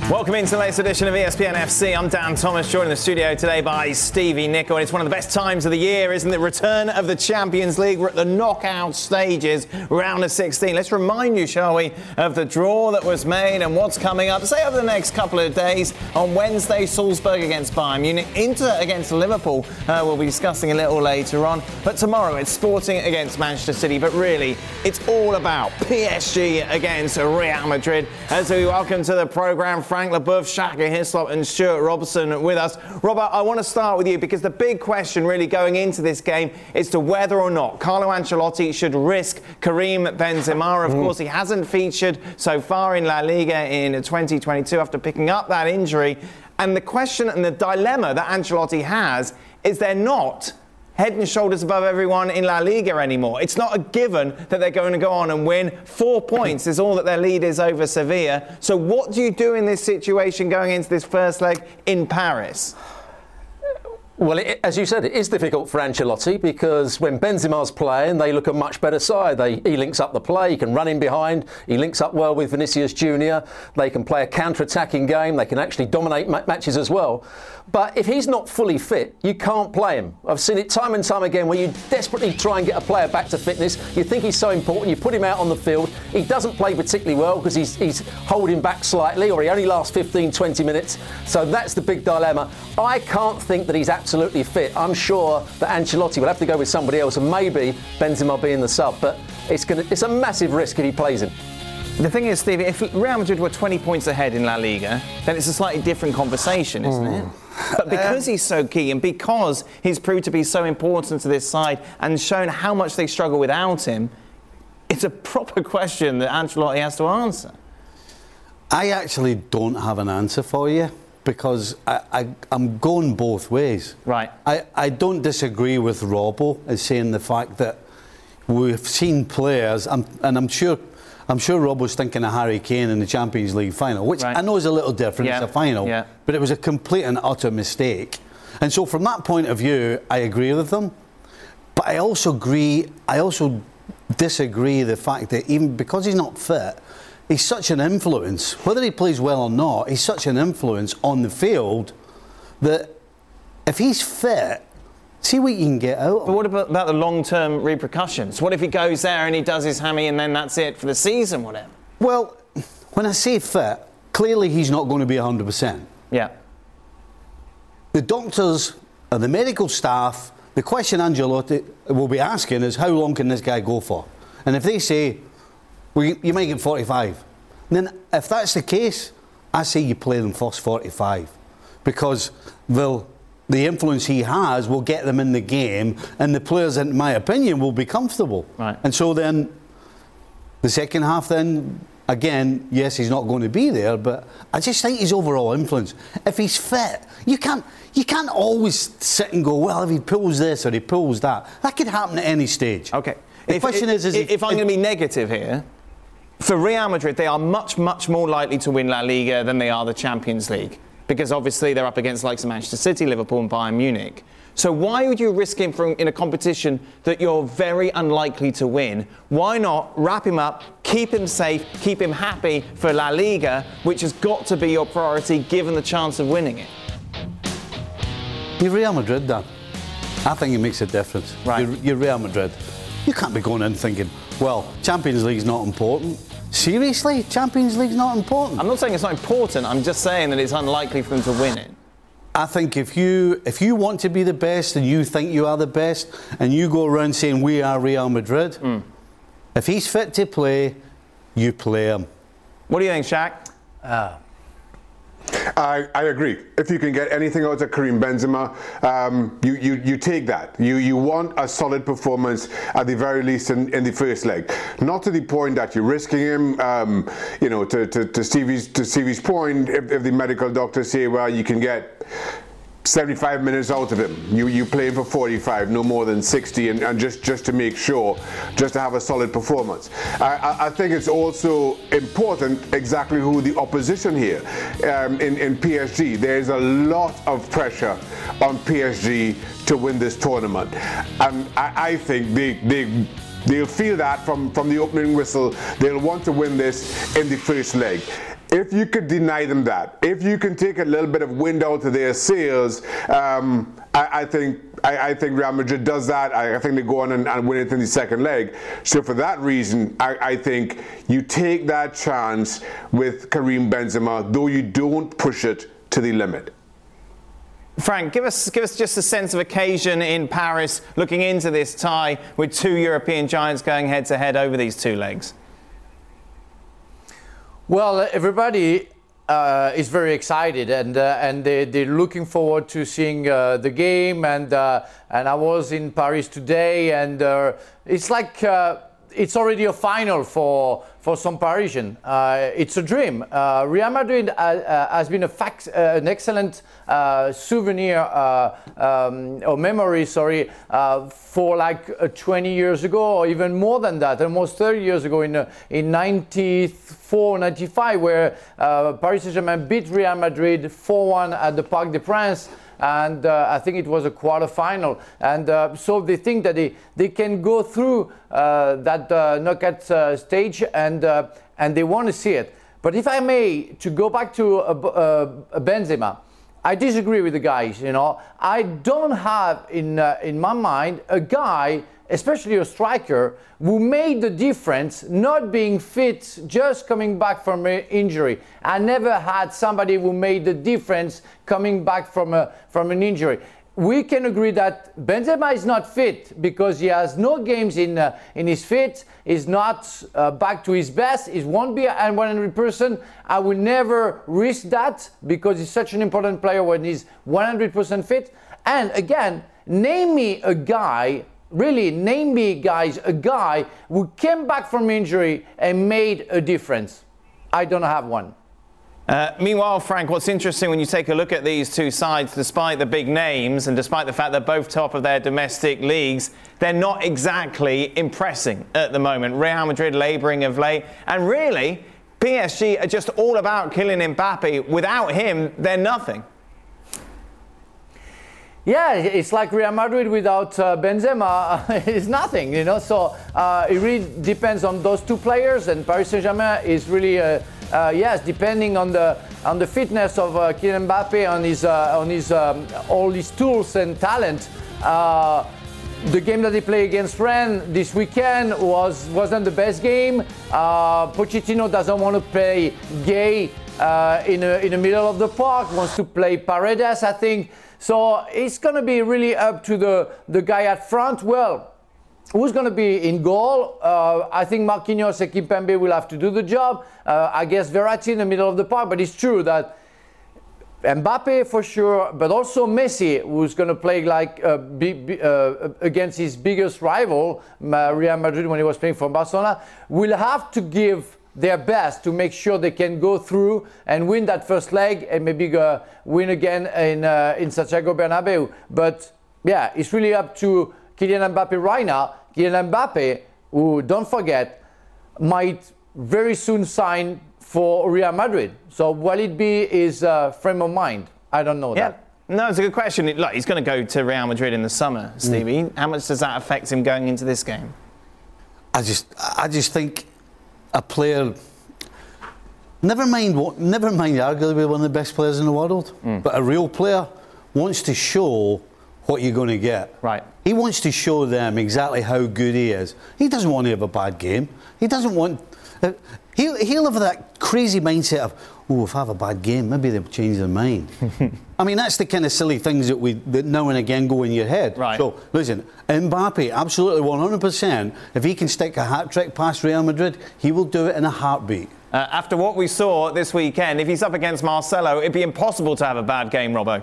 Welcome into the latest edition of ESPN FC. I'm Dan Thomas, joined in the studio today by Stevie Nicol. And it's one of the best times of the year, isn't it? Return of the Champions League. We're at the knockout stages, round of 16. Let's remind you, shall we, of the draw that was made and what's coming up. Say over the next couple of days. On Wednesday, Salzburg against Bayern Munich. Inter against Liverpool. We'll be discussing a little later on. But tomorrow, it's Sporting against Manchester City. But really, it's all about PSG against Real Madrid. As we welcome to the programme, Frank Leboeuf, Shaka Hislop and Stuart Robson with us. Robert, I want to start with you because the big question really going into this game is to whether or not Carlo Ancelotti should risk Karim Benzema. Of course, he hasn't featured so far in La Liga in 2022 after picking up that injury. And the question and the dilemma that Ancelotti has is they're not head and shoulders above everyone in La Liga anymore. It's not a given that they're going to go on and win. 4 points is all that their lead is over Sevilla. So what do you do in this situation going into this first leg in Paris? Well, as you said, it is difficult for Ancelotti because when Benzema's playing, they look a much better side. He links up the play, he can run in behind, he links up well with Vinicius Junior. They can play a counter-attacking game, they can actually dominate matches as well. But if he's not fully fit, you can't play him. I've seen it time and time again where you desperately try and get a player back to fitness. You think he's so important, you put him out on the field. He doesn't play particularly well because he's holding back slightly, or he only lasts 15, 20 minutes. So that's the big dilemma. I can't think that he's absolutely fit. I'm sure that Ancelotti will have to go with somebody else, and maybe Benzema being the sub. But it's a massive risk if he plays him. The thing is, Steve, if Real Madrid were 20 points ahead in La Liga, then it's a slightly different conversation, isn't it? But because he's so key and because he's proved to be so important to this side and shown how much they struggle without him, it's a proper question that Ancelotti has to answer. I actually don't have an answer for you because I'm going both ways. Right. I don't disagree with Robbo as saying the fact that we've seen players, and I'm sure Robbo's thinking of Harry Kane in the Champions League final, which I know is a little different. It's a final, but it was a complete and utter mistake. And so from that point of view, I agree with them. But I also disagree the fact that even because he's not fit, he's such an influence, whether he plays well or not, he's such an influence on the field that if he's fit, see what you can get out of him. But what about the long-term repercussions? What if he goes there and he does his hammy and then that's it for the season, whatever? Well, when I say fit, clearly he's not going to be 100%. Yeah. The doctors and the medical staff, the question Ancelotti will be asking is how long can this guy go for? And if they say, well, you might get 45, then if that's the case, I say you play them first 45 because the influence he has will get them in the game and the players, in my opinion, will be comfortable. Right. And so then the second half then, again, yes, he's not going to be there, but I just think his overall influence, if he's fit, you can't always sit and go, well, if he pulls this or he pulls that. That could happen at any stage. Okay. The question is if I'm going to be negative here, for Real Madrid, they are much, much more likely to win La Liga than they are the Champions League. Because obviously they're up against the likes of Manchester City, Liverpool and Bayern Munich. So why would you risk him in a competition that you're very unlikely to win? Why not wrap him up, keep him safe, keep him happy for La Liga, which has got to be your priority given the chance of winning it? You're Real Madrid, Dan. I think it makes a difference. Right. You're Real Madrid. You can't be going in thinking, well, Champions League's not important. Seriously? Champions League's not important? I'm not saying it's not important. I'm just saying that it's unlikely for them to win it. I think if you want to be the best and you think you are the best and you go around saying we are Real Madrid, if he's fit to play, you play him. What do you think, Shaq? I agree. If you can get anything out of Karim Benzema, you take that. You want a solid performance at the very least in the first leg. Not to the point that you're risking him. To Stevie's point, if the medical doctors say, well, you can get 75 minutes out of him. You play him for 45, no more than 60, and just to make sure, just to have a solid performance. I think it's also important exactly who the opposition here in PSG. There's a lot of pressure on PSG to win this tournament, and I think they'll feel that from the opening whistle. They'll want to win this in the first leg. if you could deny them that, if you can take a little bit of wind out of their sails, I think Real Madrid does that. I think they go on and win it in the second leg. So for that reason, I think you take that chance with Karim Benzema, though you don't push it to the limit. Frank, give us just a sense of occasion in Paris, looking into this tie with two European giants going head-to-head over these two legs. Well, everybody is very excited, and they're looking forward to seeing the game. And I was in Paris today, and it's like it's already a final for some Parisian. It's a dream. Real Madrid has been an excellent souvenir or memory, for like 20 years ago, or even more than that, almost 30 years ago in 94, 95, where Paris Saint-Germain beat Real Madrid 4-1 at the Parc des Princes. And I think it was a quarter-final. And so they think that they can go through that knockout stage, and they want to see it. But if I may, to go back to Benzema, I disagree with the guys. I don't have in my mind a guy, especially a striker, who made the difference not being fit, just coming back from an injury. I never had somebody who made the difference coming back from an injury. We can agree that Benzema is not fit because he has no games in his fit. He's not back to his best. He won't be at 100%. I will never risk that because he's such an important player when he's 100% fit. And again, name me a guy. Really, name me, guys, a guy who came back from injury and made a difference. I don't have one. Meanwhile, Frank, what's interesting when you take a look at these two sides, despite the big names and despite the fact they're both top of their domestic leagues, they're not exactly impressing at the moment. Real Madrid labouring of late. And really, PSG are just all about Kylian Mbappe. Without him, they're nothing. Yeah, it's like Real Madrid without Benzema is nothing, So it really depends on those two players, and Paris Saint-Germain is really, yes, depending on the fitness of Kylian Mbappe, on his all his tools and talent. The game that they play against Rennes this weekend wasn't the best game. Pochettino doesn't want to play Gay in the middle of the park. Wants to play Paredes, I think. So it's going to be really up to the guy at front. Well, who's going to be in goal? I think Marquinhos and Kimpembe will have to do the job. I guess Verratti in the middle of the park. But it's true that Mbappe for sure, but also Messi, who's going to play like against his biggest rival, Real Madrid, when he was playing for Barcelona, will have to give their best to make sure they can go through and win that first leg and maybe win again in Santiago Bernabeu. But yeah, it's really up to Kylian Mbappe right now. Kylian Mbappe, who, don't forget, might very soon sign for Real Madrid. So will it be his frame of mind? I don't know that. No, it's a good question. Look, he's going to go to Real Madrid in the summer, Stevie. How much does that affect him going into this game? I just think a player, never mind arguably one of the best players in the world, but a real player wants to show what you're going to get. Right. He wants to show them exactly how good he is. He doesn't want to have a bad game. He doesn't want. He'll have that crazy mindset of, if I have a bad game, maybe they'll change their mind. I mean, that's the kind of silly things that now and again go in your head. Right. So, listen, Mbappe, absolutely 100%, if he can stick a hat-trick past Real Madrid, he will do it in a heartbeat. After what we saw this weekend, if he's up against Marcelo, it'd be impossible to have a bad game, Robbo.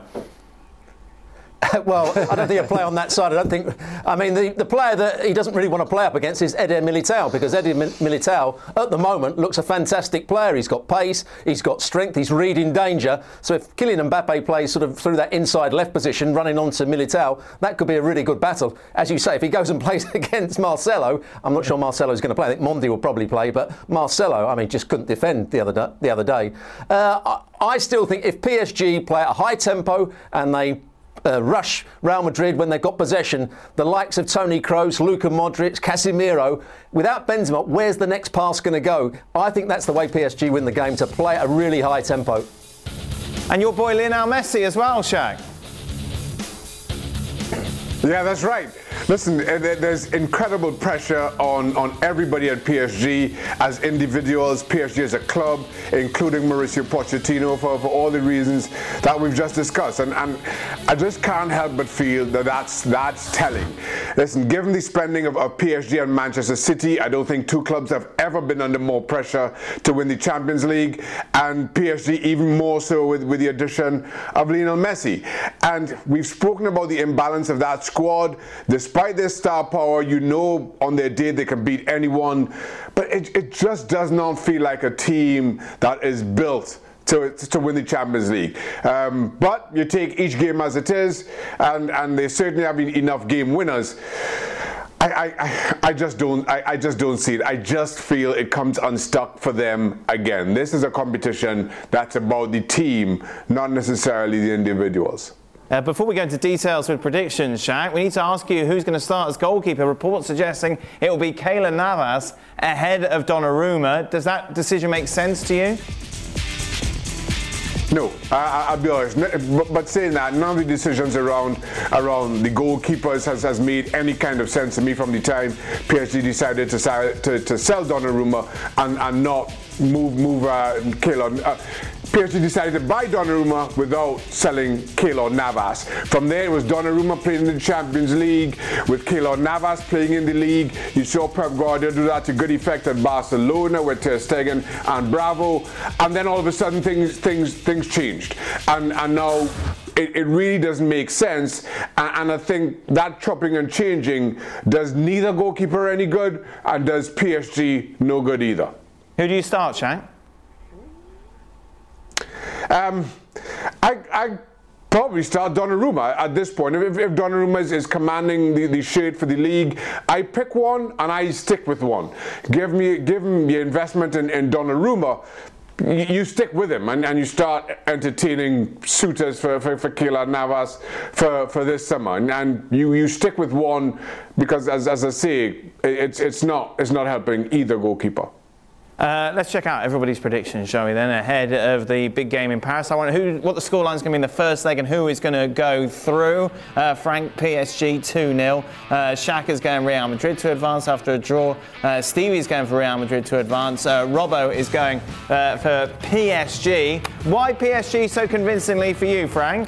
Well, I don't think he'll play on that side. The player that he doesn't really want to play up against is Eder Militao, because Eder Militao, at the moment, looks a fantastic player. He's got pace, he's got strength, he's reading danger. So if Kylian Mbappe plays sort of through that inside left position, running onto Militao, that could be a really good battle. As you say, if he goes and plays against Marcelo, I'm not sure Marcelo's going to play. I think Mondi will probably play, but Marcelo, just couldn't defend the other day. I still think if PSG play at a high tempo and they rush Real Madrid when they've got possession. The likes of Toni Kroos, Luka Modric, Casemiro. Without Benzema, where's the next pass going to go? I think that's the way PSG win the game, to play at a really high tempo. And your boy Lionel Messi as well, Shaq. Yeah, that's right. Listen, there's incredible pressure on everybody at PSG as individuals, PSG as a club, including Mauricio Pochettino for all the reasons that we've just discussed. And I just can't help but feel that that's telling. Listen, given the spending of PSG and Manchester City, I don't think two clubs have ever been under more pressure to win the Champions League, and PSG even more so with the addition of Lionel Messi. And we've spoken about the imbalance of that squad. Despite their star power, you know on their day they can beat anyone, but it just does not feel like a team that is built to win the Champions League. But you take each game as it is, and they certainly have enough game winners. I just don't see it. I just feel it comes unstuck for them again. This is a competition that's about the team, not necessarily the individuals. Before we go into details with predictions, Shaq, we need to ask you who's going to start as goalkeeper. Reports suggesting it will be Keylor Navas ahead of Donnarumma. Does that decision make sense to you? No, I'll be honest. But saying that, none of the decisions around the goalkeepers has made any kind of sense to me from the time PSG decided to sell Donnarumma and not move Keylor. PSG decided to buy Donnarumma without selling Keylor Navas. From there, it was Donnarumma playing in the Champions League with Keylor Navas playing in the league. You saw Pep Guardiola do that to good effect at Barcelona with Ter Stegen and Bravo, and then all of a sudden things changed, and now it really doesn't make sense. And I think that chopping and changing does neither goalkeeper any good and does PSG no good either. Who do you start, Shaq? I probably start Donnarumma at this point. If Donnarumma is commanding the shade for the league, I pick one and I stick with one. Give him the investment in Donnarumma. You stick with him and you start entertaining suitors for Keylor Navas for this summer, and you stick with one because, as I say, it's not helping either goalkeeper. Let's check out everybody's predictions, shall we then, ahead of the big game in Paris. I wonder what the scoreline is going to be in the first leg and who is going to go through. Frank, PSG 2-0. Shaq is going Real Madrid to advance after a draw. Stevie's going for Real Madrid to advance. Robbo is going for PSG. Why PSG so convincingly for you, Frank?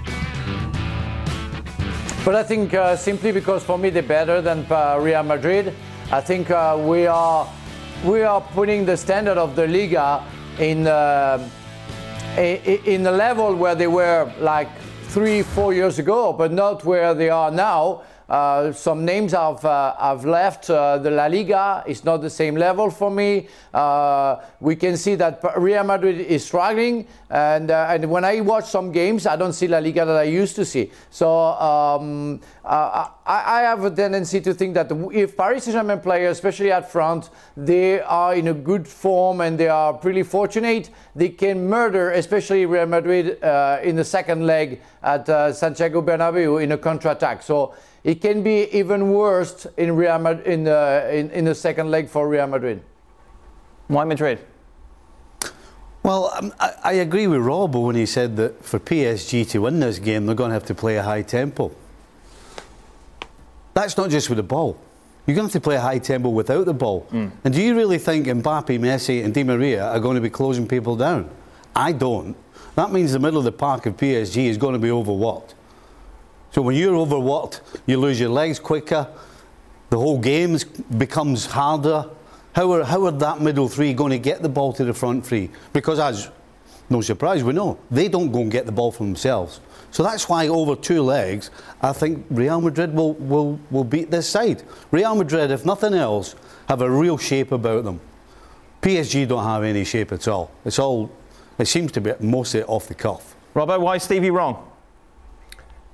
But I think simply because for me they're better than Real Madrid. I think we are putting the standard of the Liga in a level where they were like 3-4 years ago, but not where they are now. Some names have left the La Liga. It's not the same level for me. We can see that Real Madrid is struggling, and when I watch some games, I don't see La Liga that I used to see. So I have a tendency to think that if Paris Saint-Germain players, especially at front, they are in a good form and they are pretty fortunate, they can murder, especially Real Madrid in the second leg at Santiago Bernabeu in a counter-attack. So it can be even worse in Real Madrid, in the second leg for Real Madrid. Why Madrid? Well, I agree with Rob when he said that for PSG to win this game, they're going to have to play a high tempo. That's not just with the ball. You're going to have to play a high tempo without the ball. And do you really think Mbappe, Messi and Di Maria are going to be closing people down? I don't. That means the middle of the park of PSG is going to be overworked. So when you're overworked, you lose your legs quicker, the whole game becomes harder. How are that middle three going to get the ball to the front three? Because, as no surprise, we know, they don't go and get the ball for themselves. So that's why over 2 legs, I think Real Madrid will beat this side. Real Madrid, if nothing else, have a real shape about them. PSG don't have any shape at all. It seems to be mostly off the cuff. Robbo, why is Stevie wrong?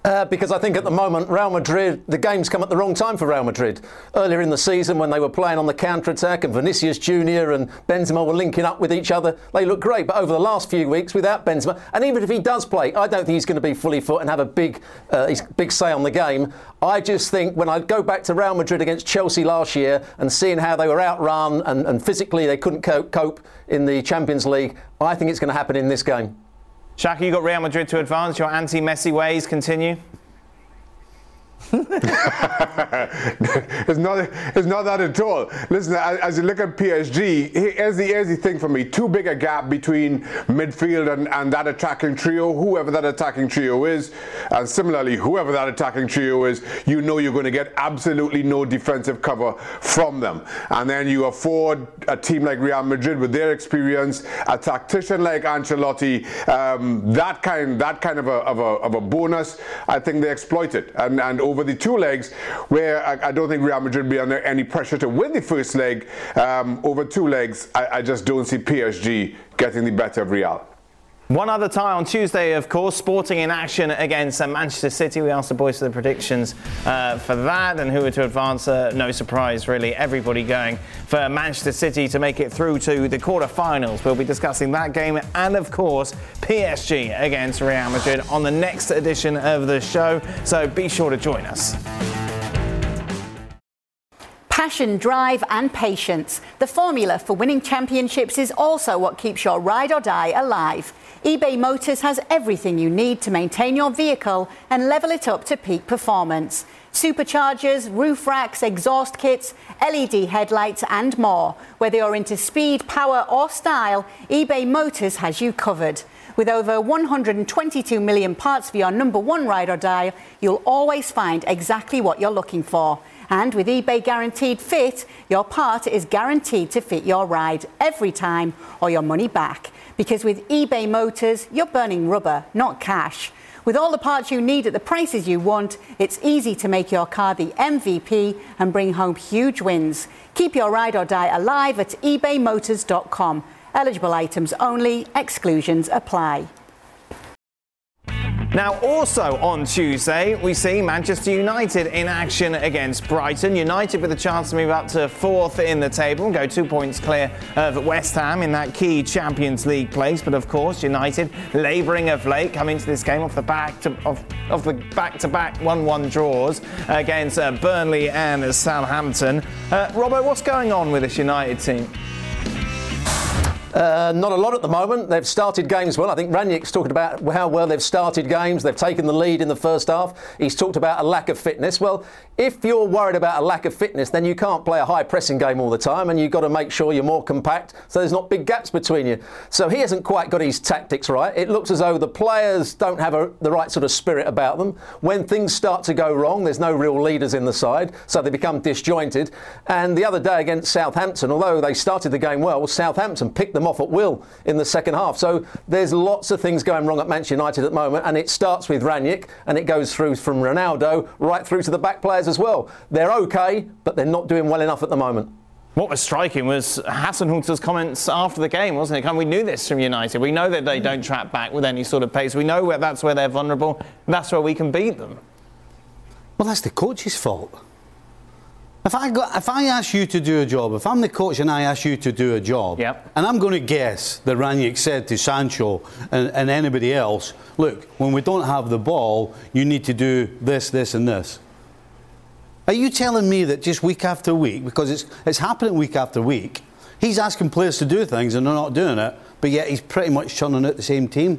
Because I think at the moment, Real Madrid, the game's come at the wrong time for Real Madrid. Earlier in the season, when they were playing on the counter-attack and Vinicius Junior and Benzema were linking up with each other, they looked great. But over the last few weeks, without Benzema, and even if he does play, I don't think he's going to be fully fit and have a big say on the game. I just think when I go back to Real Madrid against Chelsea last year and seeing how they were outrun and physically they couldn't cope in the Champions League, I think it's going to happen in this game. Shaka, you got Real Madrid to advance. Your anti-Messi ways continue. It's not that at all. Listen, as you look at PSG, here's the thing for me. Too big a gap between midfield and that attacking trio, whoever that attacking trio is. And similarly, whoever that attacking trio is, you know you're going to get absolutely no defensive cover from them. And then you afford a team like Real Madrid with their experience, a tactician like Ancelotti, that kind of a bonus. I think they exploit it. And over the two legs, where I don't think Real Madrid will be under any pressure to win the first leg, over two legs, I just don't see PSG getting the better of Real. One other tie on Tuesday, of course, Sporting in action against Manchester City. We asked the boys for the predictions for that and who were to advance. No surprise, really. Everybody going for Manchester City to make it through to the quarter-finals. We'll be discussing that game and, of course, PSG against Real Madrid on the next edition of the show. So be sure to join us. Passion, drive and patience. The formula for winning championships is also what keeps your ride or die alive. eBay Motors has everything you need to maintain your vehicle and level it up to peak performance. Superchargers, roof racks, exhaust kits, LED headlights and more. Whether you're into speed, power or style, eBay Motors has you covered. With over 122 million parts for your number one ride or die, you'll always find exactly what you're looking for. And with eBay Guaranteed Fit, your part is guaranteed to fit your ride every time or your money back. Because with eBay Motors, you're burning rubber, not cash. With all the parts you need at the prices you want, it's easy to make your car the MVP and bring home huge wins. Keep your ride or die alive at ebaymotors.com. Eligible items only, exclusions apply. Now, also on Tuesday, we see Manchester United in action against Brighton. United with a chance to move up to fourth in the table and go 2 points clear of West Ham in that key Champions League place. But of course, United labouring of late, coming to this game off the back-to-back 1-1 draws against Burnley and Southampton. Robbo, what's going on with this United team? Not a lot at the moment. They've started games well. I think Ranić's talked about how well they've started games. They've taken the lead in the first half. He's talked about a lack of fitness. Well, if you're worried about a lack of fitness, then you can't play a high pressing game all the time, and you've got to make sure you're more compact so there's not big gaps between you. So he hasn't quite got his tactics right. It looks as though the players don't have the right sort of spirit about them. When things start to go wrong, there's no real leaders in the side, so they become disjointed. And the other day against Southampton, although they started the game well, Southampton picked them off at will in the second half. So there's lots of things going wrong at Manchester United at the moment, and it starts with Ranić and it goes through from Ronaldo right through to the back players as well. They're okay, but they're not doing well enough at the moment. What was striking was Hasenhüttl's comments after the game, wasn't it? And we knew this from United. We know that they don't track back with any sort of pace. We know that's where they're vulnerable. And that's where we can beat them. Well, that's the coach's fault. If I ask you to do a job, if I'm the coach and I ask you to do a job, yep, and I'm going to guess that Ranić said to Sancho and anybody else, look, when we don't have the ball, you need to do this, this and this. Are you telling me that just week after week, because it's happening week after week, he's asking players to do things and they're not doing it, but yet he's pretty much churning out the same team?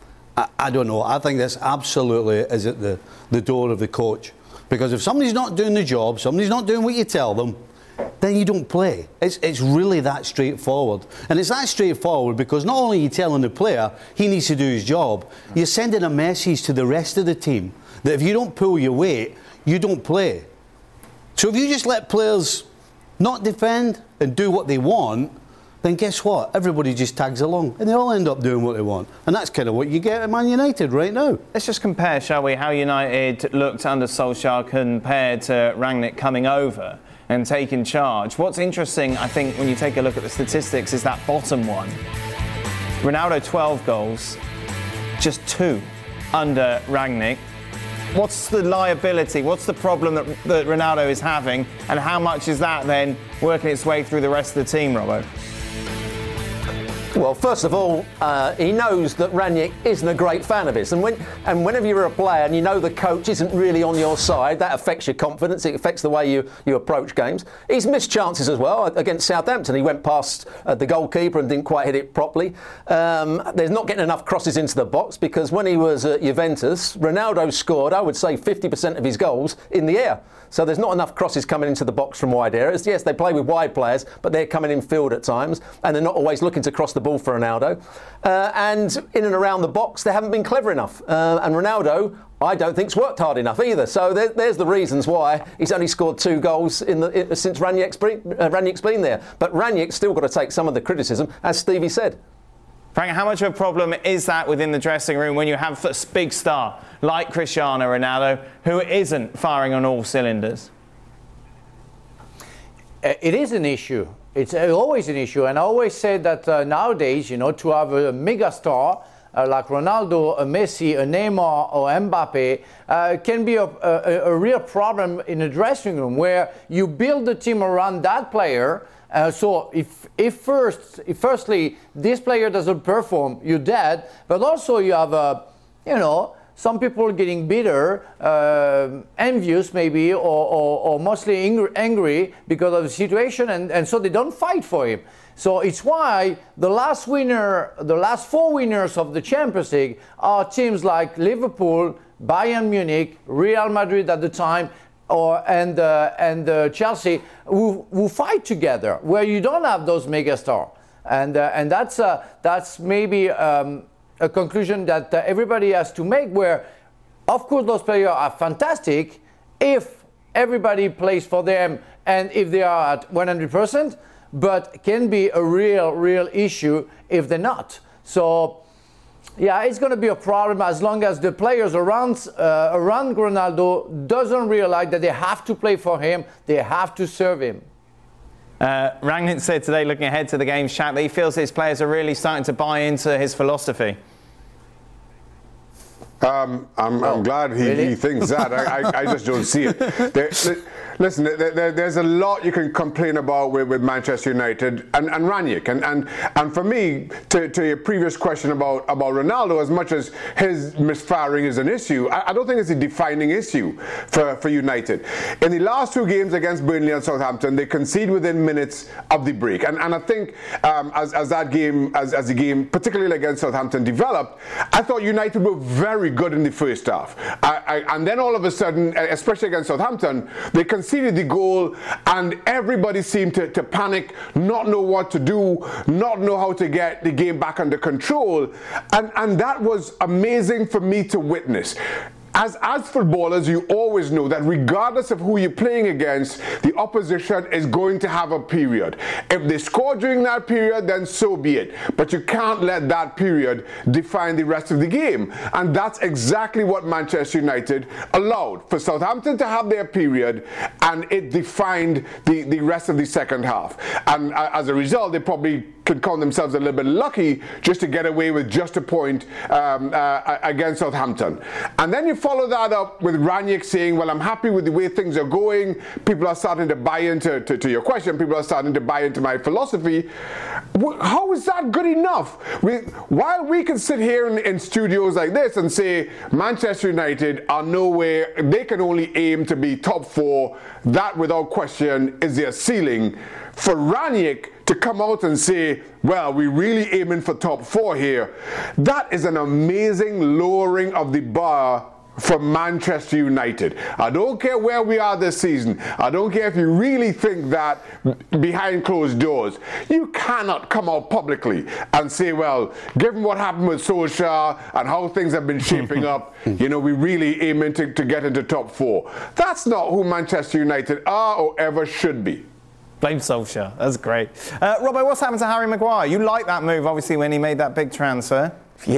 I don't know. I think this absolutely is at the door of the coach. Because if somebody's not doing the job, somebody's not doing what you tell them, then you don't play. It's really that straightforward. And it's that straightforward because not only are you telling the player he needs to do his job, you're sending a message to the rest of the team that if you don't pull your weight, you don't play. So if you just let players not defend and do what they want, then guess what? Everybody just tags along and they all end up doing what they want. And that's kind of what you get at Man United right now. Let's just compare, shall we, how United looked under Solskjaer compared to Rangnick coming over and taking charge. What's interesting, I think, when you take a look at the statistics is that bottom one. Ronaldo, 12 goals, just 2 under Rangnick. What's the liability? What's the problem that Ronaldo is having, and how much is that then working its way through the rest of the team, Robbo? Well, first of all, he knows that Rangnick isn't a great fan of his. And whenever you're a player and you know the coach isn't really on your side, that affects your confidence. It affects the way you approach games. He's missed chances as well. Against Southampton, he went past the goalkeeper and didn't quite hit it properly. There's not getting enough crosses into the box because when he was at Juventus, Ronaldo scored, I would say, 50% of his goals in the air. So there's not enough crosses coming into the box from wide areas. Yes, they play with wide players, but they're coming in field at times, and they're not always looking to cross the ball for Ronaldo. And in and around the box, they haven't been clever enough. And Ronaldo, I don't think's worked hard enough either. So there's the reasons why he's only scored 2 goals since Rangnick's been there. But Rangnick's still got to take some of the criticism, as Stevie said. Frank, how much of a problem is that within the dressing room when you have a big star like Cristiano Ronaldo who isn't firing on all cylinders? It is an issue. It's always an issue. And I always say that nowadays, to have a mega star like Ronaldo, a Messi, a Neymar or Mbappe can be a real problem in a dressing room where you build the team around that player. So if firstly this player doesn't perform, you're dead. But also you have some people getting bitter, envious maybe, or mostly angry because of the situation, and so they don't fight for him. So it's why the last 4 winners of the Champions League are teams like Liverpool, Bayern Munich, Real Madrid at the time, and Chelsea, who fight together, where you don't have those megastars, and that's maybe a conclusion that everybody has to make. Where, of course, those players are fantastic if everybody plays for them and if they are at 100%, but can be a real issue if they're not. So. Yeah, it's going to be a problem as long as the players around Ronaldo doesn't realize that they have to play for him, they have to serve him. Rangnick said today, looking ahead to the game's chat, that he feels his players are really starting to buy into his philosophy. I'm glad he thinks that. I just don't see it. Listen, there's a lot you can complain about with Manchester United and Rangnick. And for me, to your previous question about Ronaldo, as much as his misfiring is an issue, I don't think it's a defining issue for United. In the last 2 games against Burnley and Southampton, they concede within minutes of the break. And I think as the game, particularly against Southampton, developed, I thought United were very good in the first half. And then all of a sudden, especially against Southampton, they conceded the goal and everybody seemed to panic, not know what to do, not know how to get the game back under control. And that was amazing for me to witness. As footballers, you always know that regardless of who you're playing against, the opposition is going to have a period. If they score during that period, then so be it. But you can't let that period define the rest of the game. And that's exactly what Manchester United allowed. For Southampton to have their period, and it defined the rest of the second half. And as a result, they probably could count themselves a little bit lucky just to get away with just a point against Southampton. And then you follow that up with Rangnick saying, well, I'm happy with the way things are going. People are starting to buy into your question. People are starting to buy into my philosophy. How is that good enough? While we can sit here in studios like this and say Manchester United are nowhere, they can only aim to be top 4, that without question is their ceiling. For Rangnick to come out and say, well, we're really aiming for top 4 here, that is an amazing lowering of the bar for Manchester United. I don't care where we are this season. I don't care if you really think that behind closed doors. You cannot come out publicly and say, well, given what happened with Solskjaer and how things have been shaping up, we're really aiming to get into top 4. That's not who Manchester United are or ever should be. Blame Solskjaer. That's great. Robbo, what's happened to Harry Maguire? You liked that move, obviously, when he made that big transfer.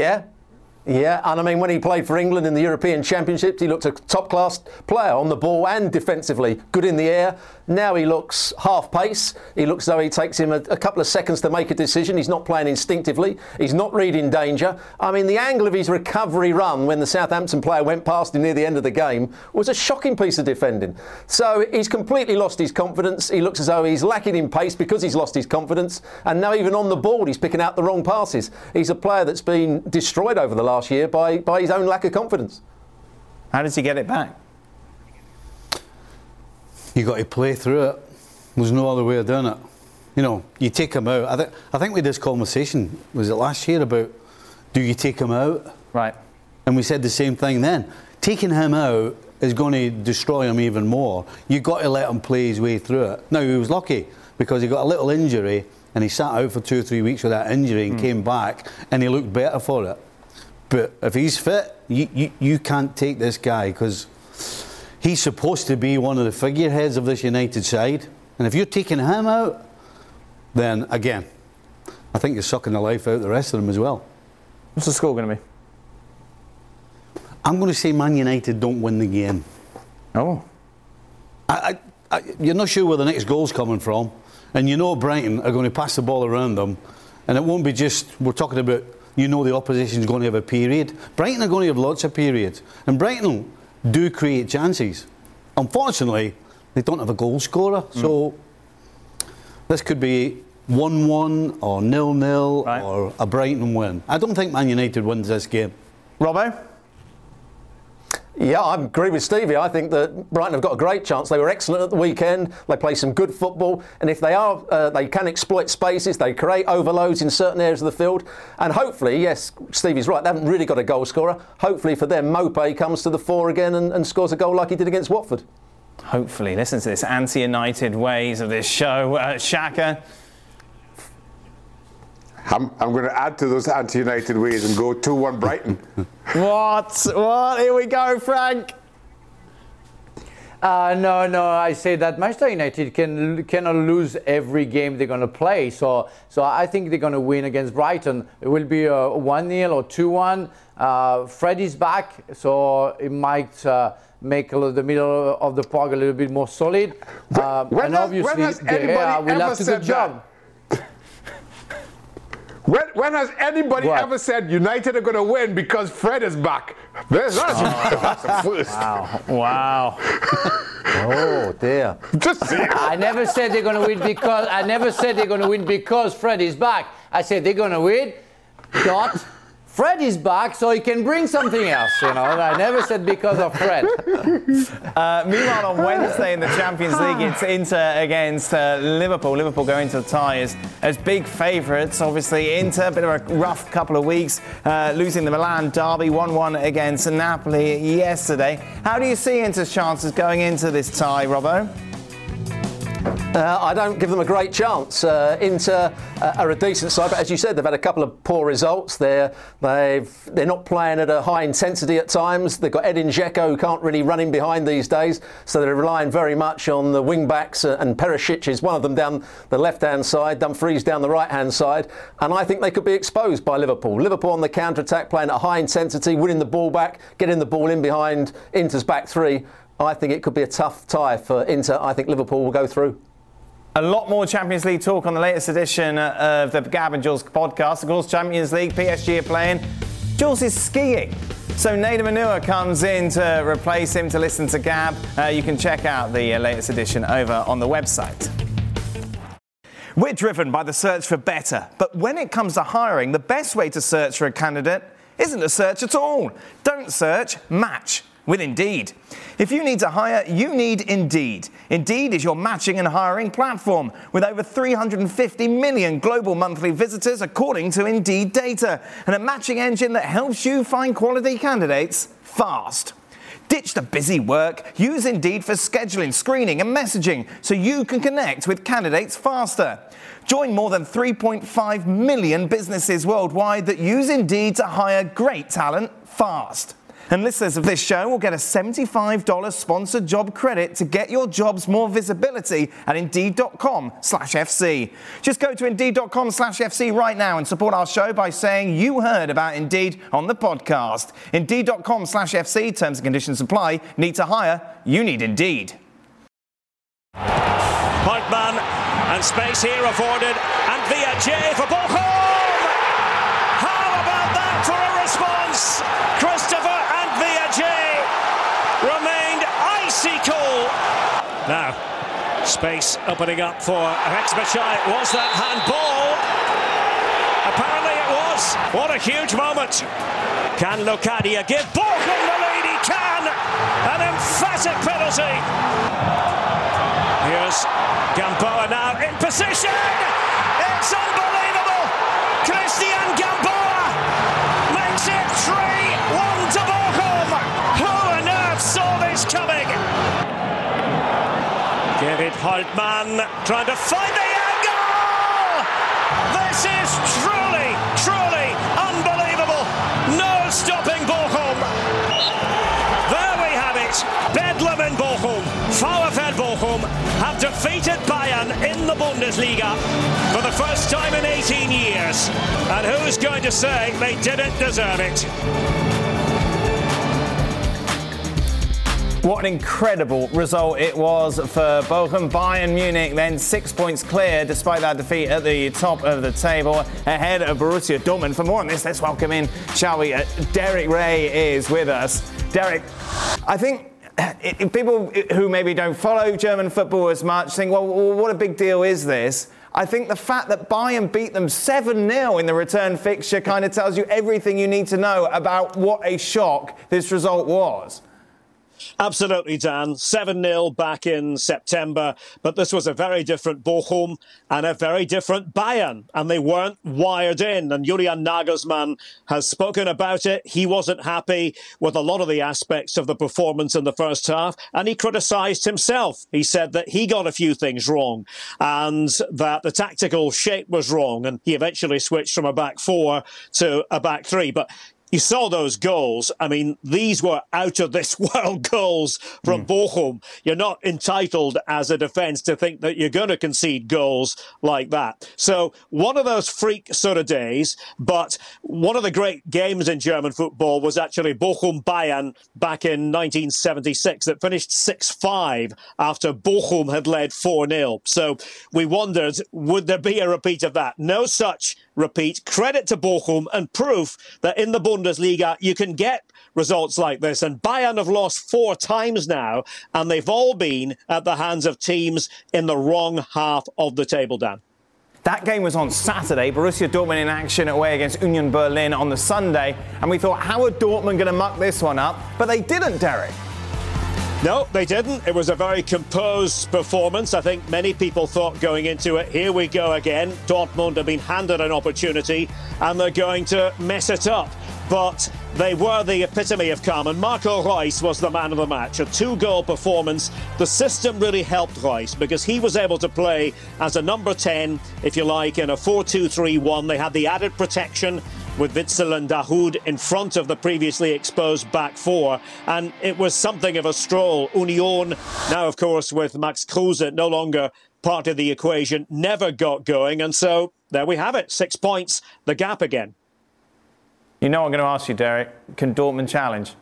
Yeah, and I mean, when he played for England in the European Championships, he looked a top-class player on the ball and defensively. Good in the air, Now he looks half pace. He looks as though it takes him a couple of seconds to make a decision. He's not playing instinctively. He's not reading danger. I mean, the angle of his recovery run when the Southampton player went past him near the end of the game was a shocking piece of defending. So he's completely lost his confidence. He looks as though he's lacking in pace because he's lost his confidence. And now even on the ball, he's picking out the wrong passes. He's a player that's been destroyed over the last year by his own lack of confidence. How does he get it back? You got to play through it. There's no other way of doing it. You know, you take him out. I think we had this conversation, was it last year, about do you take him out? Right. And we said the same thing then. Taking him out is going to destroy him even more. You've got to let him play his way through it. Now, he was lucky because he got a little injury and he sat out for 2 or 3 weeks with that injury and came back and he looked better for it. But if he's fit, you can't take this guy because he's supposed to be one of the figureheads of this United side. And if you're taking him out, then again, I think you're sucking the life out of the rest of them as well. What's the score going to be? I'm going to say Man United don't win the game. Oh. You're not sure where the next goal's coming from. And you know Brighton are going to pass the ball around them. And it won't be just, we're talking about, you know the opposition's going to have a period. Brighton are going to have lots of periods. And Brighton do create chances. Unfortunately, they don't have a goal scorer. So this could be 1-1 or 0-0 right, or a Brighton win. I don't think Man United wins this game. Robbo? Yeah, I agree with Stevie. I think that Brighton have got a great chance. They were excellent at the weekend. They play some good football. And if they can exploit spaces, they create overloads in certain areas of the field. And hopefully, yes, Stevie's right, they haven't really got a goal scorer. Hopefully for them, Mopé comes to the fore again and scores a goal like he did against Watford. Hopefully. Listen to this anti-United ways of this show. Shaka? I'm going to add to those anti-United ways and go 2-1 Brighton. What? Here we go, Frank. No. I say that Manchester United cannot lose every game they're going to play. So I think they're going to win against Brighton. It will be a 1-0 or 2-1. Fred is back, so it might make the middle of the park a little bit more solid. And obviously, De Gea will have to do the job. When has anybody ever said United are going to win because Fred is back? That's a first. Wow. Oh dear. Just say it. I never said they're going to win because Fred is back. I said they're going to win. Fred is back, so he can bring something else. You know, I never said because of Fred. Meanwhile, on Wednesday in the Champions League, it's Inter against Liverpool. Liverpool go into the tie as big favourites. Obviously, Inter, a bit of a rough couple of weeks, losing the Milan derby 1-1 against Napoli yesterday. How do you see Inter's chances going into this tie, Robbo? I don't give them a great chance. Inter are a decent side, but as you said, they've had a couple of poor results. They're not playing at a high intensity at times. They've got Edin Dzeko, who can't really run in behind these days, so they're relying very much on the wing backs, and Perisic is one of them down the left-hand side, Dumfries down the right-hand side, and I think they could be exposed by Liverpool. Liverpool on the counter-attack, playing at high intensity, winning the ball back, getting the ball in behind Inter's back three. I think it could be a tough tie for Inter. I think Liverpool will go through. A lot more Champions League talk on the latest edition of the Gab and Jules podcast. Of course, Champions League, PSG are playing. Jules is skiing. So Nader Manua comes in to replace him to listen to Gab. You can check out the latest edition over on the website. We're driven by the search for better. But when it comes to hiring, the best way to search for a candidate isn't to search at all. Don't search, match with Indeed. If you need to hire, you need Indeed. Indeed is your matching and hiring platform with over 350 million global monthly visitors according to Indeed data, and a matching engine that helps you find quality candidates fast. Ditch the busy work. Use Indeed for scheduling, screening and messaging so you can connect with candidates faster. Join more than 3.5 million businesses worldwide that use Indeed to hire great talent fast. And listeners of this show will get a $75 sponsored job credit to get your jobs more visibility at Indeed.com/FC. Just go to Indeed.com/FC right now and support our show by saying you heard about Indeed on the podcast. Indeed.com/FC, terms and conditions apply. Need to hire? You need Indeed. Hartmann, and space here afforded, and Viajay for Bochum! How about that for a response? Christopher and Viajay remained icy cold. Now, space opening up for Rexbachai. Was that handball? Apparently it was. What a huge moment. Can Locadia give Bochum the lead? He can! An emphatic penalty. Here's Gamboa now in position. It's unbelievable. Christian Gamboa makes it 3-1 to Bochum. Who on earth saw this coming? David Hartmann trying to find the angle. This is truly, truly unbelievable. No stopping Bochum. There we have it. Bedlam in Bochum. VfL Bochum have defeated Bayern in the Bundesliga for the first time in 18 years. And who's going to say they didn't deserve it? What an incredible result it was for Bochum. Bayern Munich then 6 points clear despite that defeat at the top of the table ahead of Borussia Dortmund. For more on this, let's welcome in, shall we? Derek Ray is with us. Derek, I think people who maybe don't follow German football as much think, well, what a big deal is this? I think the fact that Bayern beat them 7-0 in the return fixture kind of tells you everything you need to know about what a shock this result was. Absolutely, Dan. 7-0 back in September, but this was a very different Bochum and a very different Bayern, and they weren't wired in. And Julian Nagelsmann has spoken about it. He wasn't happy with a lot of the aspects of the performance in the first half, and he criticised himself. He said that he got a few things wrong and that the tactical shape was wrong, and he eventually switched from a back four to a back three. But you saw those goals. I mean, these were out-of-this-world goals from Bochum. You're not entitled as a defence to think that you're going to concede goals like that. So one of those freak sort of days, but one of the great games in German football was actually Bochum-Bayern back in 1976 that finished 6-5 after Bochum had led 4-0. So we wondered, would there be a repeat of that? No such repeat. Credit to Bochum and proof that in the Bundesliga you can get results like this. And Bayern have lost 4 times now, and they've all been at the hands of teams in the wrong half of the table, Dan. That game was on Saturday. Borussia Dortmund in action away against Union Berlin on the Sunday. And we thought, how are Dortmund going to muck this one up? But they didn't, Derek. No, they didn't. It was a very composed performance. I think many people thought going into it, here we go again. Dortmund have been handed an opportunity and they're going to mess it up. But they were the epitome of calm, and Marco Reus was the man of the match. A 2-goal performance. The system really helped Reus because he was able to play as a number 10, if you like, in a 4-2-3-1. They had the added protection with Witzel and Dahoud in front of the previously exposed back four, and it was something of a stroll. Union, now of course with Max Kruse no longer part of the equation, never got going, and so there we have it, 6 points, the gap again. You know what I'm going to ask you, Derek. Can Dortmund challenge?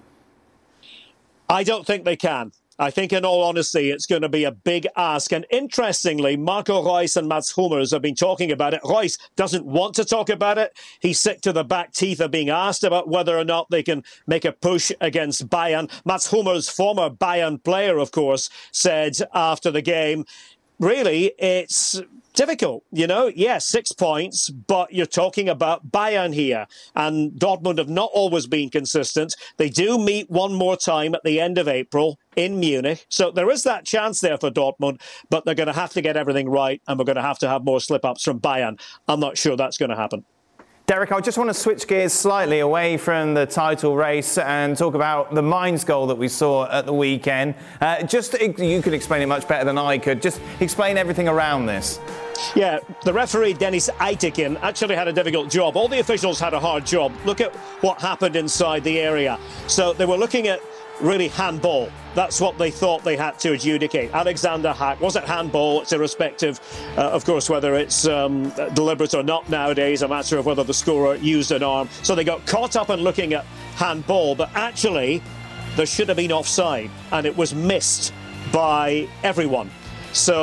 I don't think they can. I think, in all honesty, it's going to be a big ask. And interestingly, Marco Reus and Mats Hummels have been talking about it. Reus doesn't want to talk about it. He's sick to the back teeth of being asked about whether or not they can make a push against Bayern. Mats Hummels, former Bayern player, of course, said after the game, really, it's difficult, you know. Yes, 6 points, but you're talking about Bayern here. And Dortmund have not always been consistent. They do meet one more time at the end of April in Munich. So there is that chance there for Dortmund, but they're going to have to get everything right, and we're going to have more slip-ups from Bayern. I'm not sure that's going to happen. Derek, I just want to switch gears slightly away from the title race and talk about the Mainz goal that we saw at the weekend. You could explain it much better than I could. Just explain everything around this. Yeah, the referee, Dennis Eitekin, actually had a difficult job. All the officials had a hard job. Look at what happened inside the area. So they were looking at really handball. That's what they thought they had to adjudicate. Alexander Hack, was it handball? It's irrespective, of course, whether it's deliberate or not nowadays, a matter of whether the scorer used an arm. So they got caught up in looking at handball, but actually there should have been offside, and it was missed by everyone. So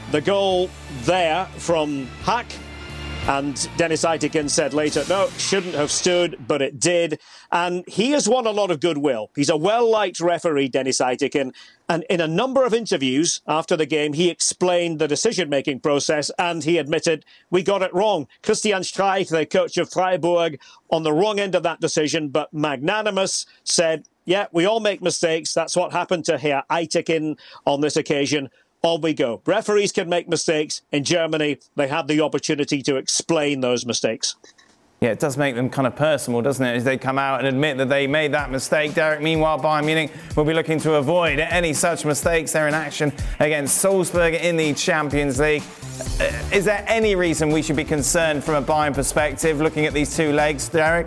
the goal there from Hack. And Dennis Eitekin said later, no, shouldn't have stood, but it did. And he has won a lot of goodwill. He's a well-liked referee, Dennis Eitekin. And in a number of interviews after the game, he explained the decision-making process and he admitted, we got it wrong. Christian Streich, the coach of Freiburg, on the wrong end of that decision, but magnanimous, said, yeah, we all make mistakes. That's what happened to Herr Eitekin on this occasion. On we go. Referees can make mistakes. In Germany, they have the opportunity to explain those mistakes. Yeah, it does make them kind of personal, doesn't it, as they come out and admit that they made that mistake. Derek, meanwhile, Bayern Munich will be looking to avoid any such mistakes. They're in action against Salzburg in the Champions League. Is there any reason we should be concerned from a Bayern perspective looking at these two legs, Derek?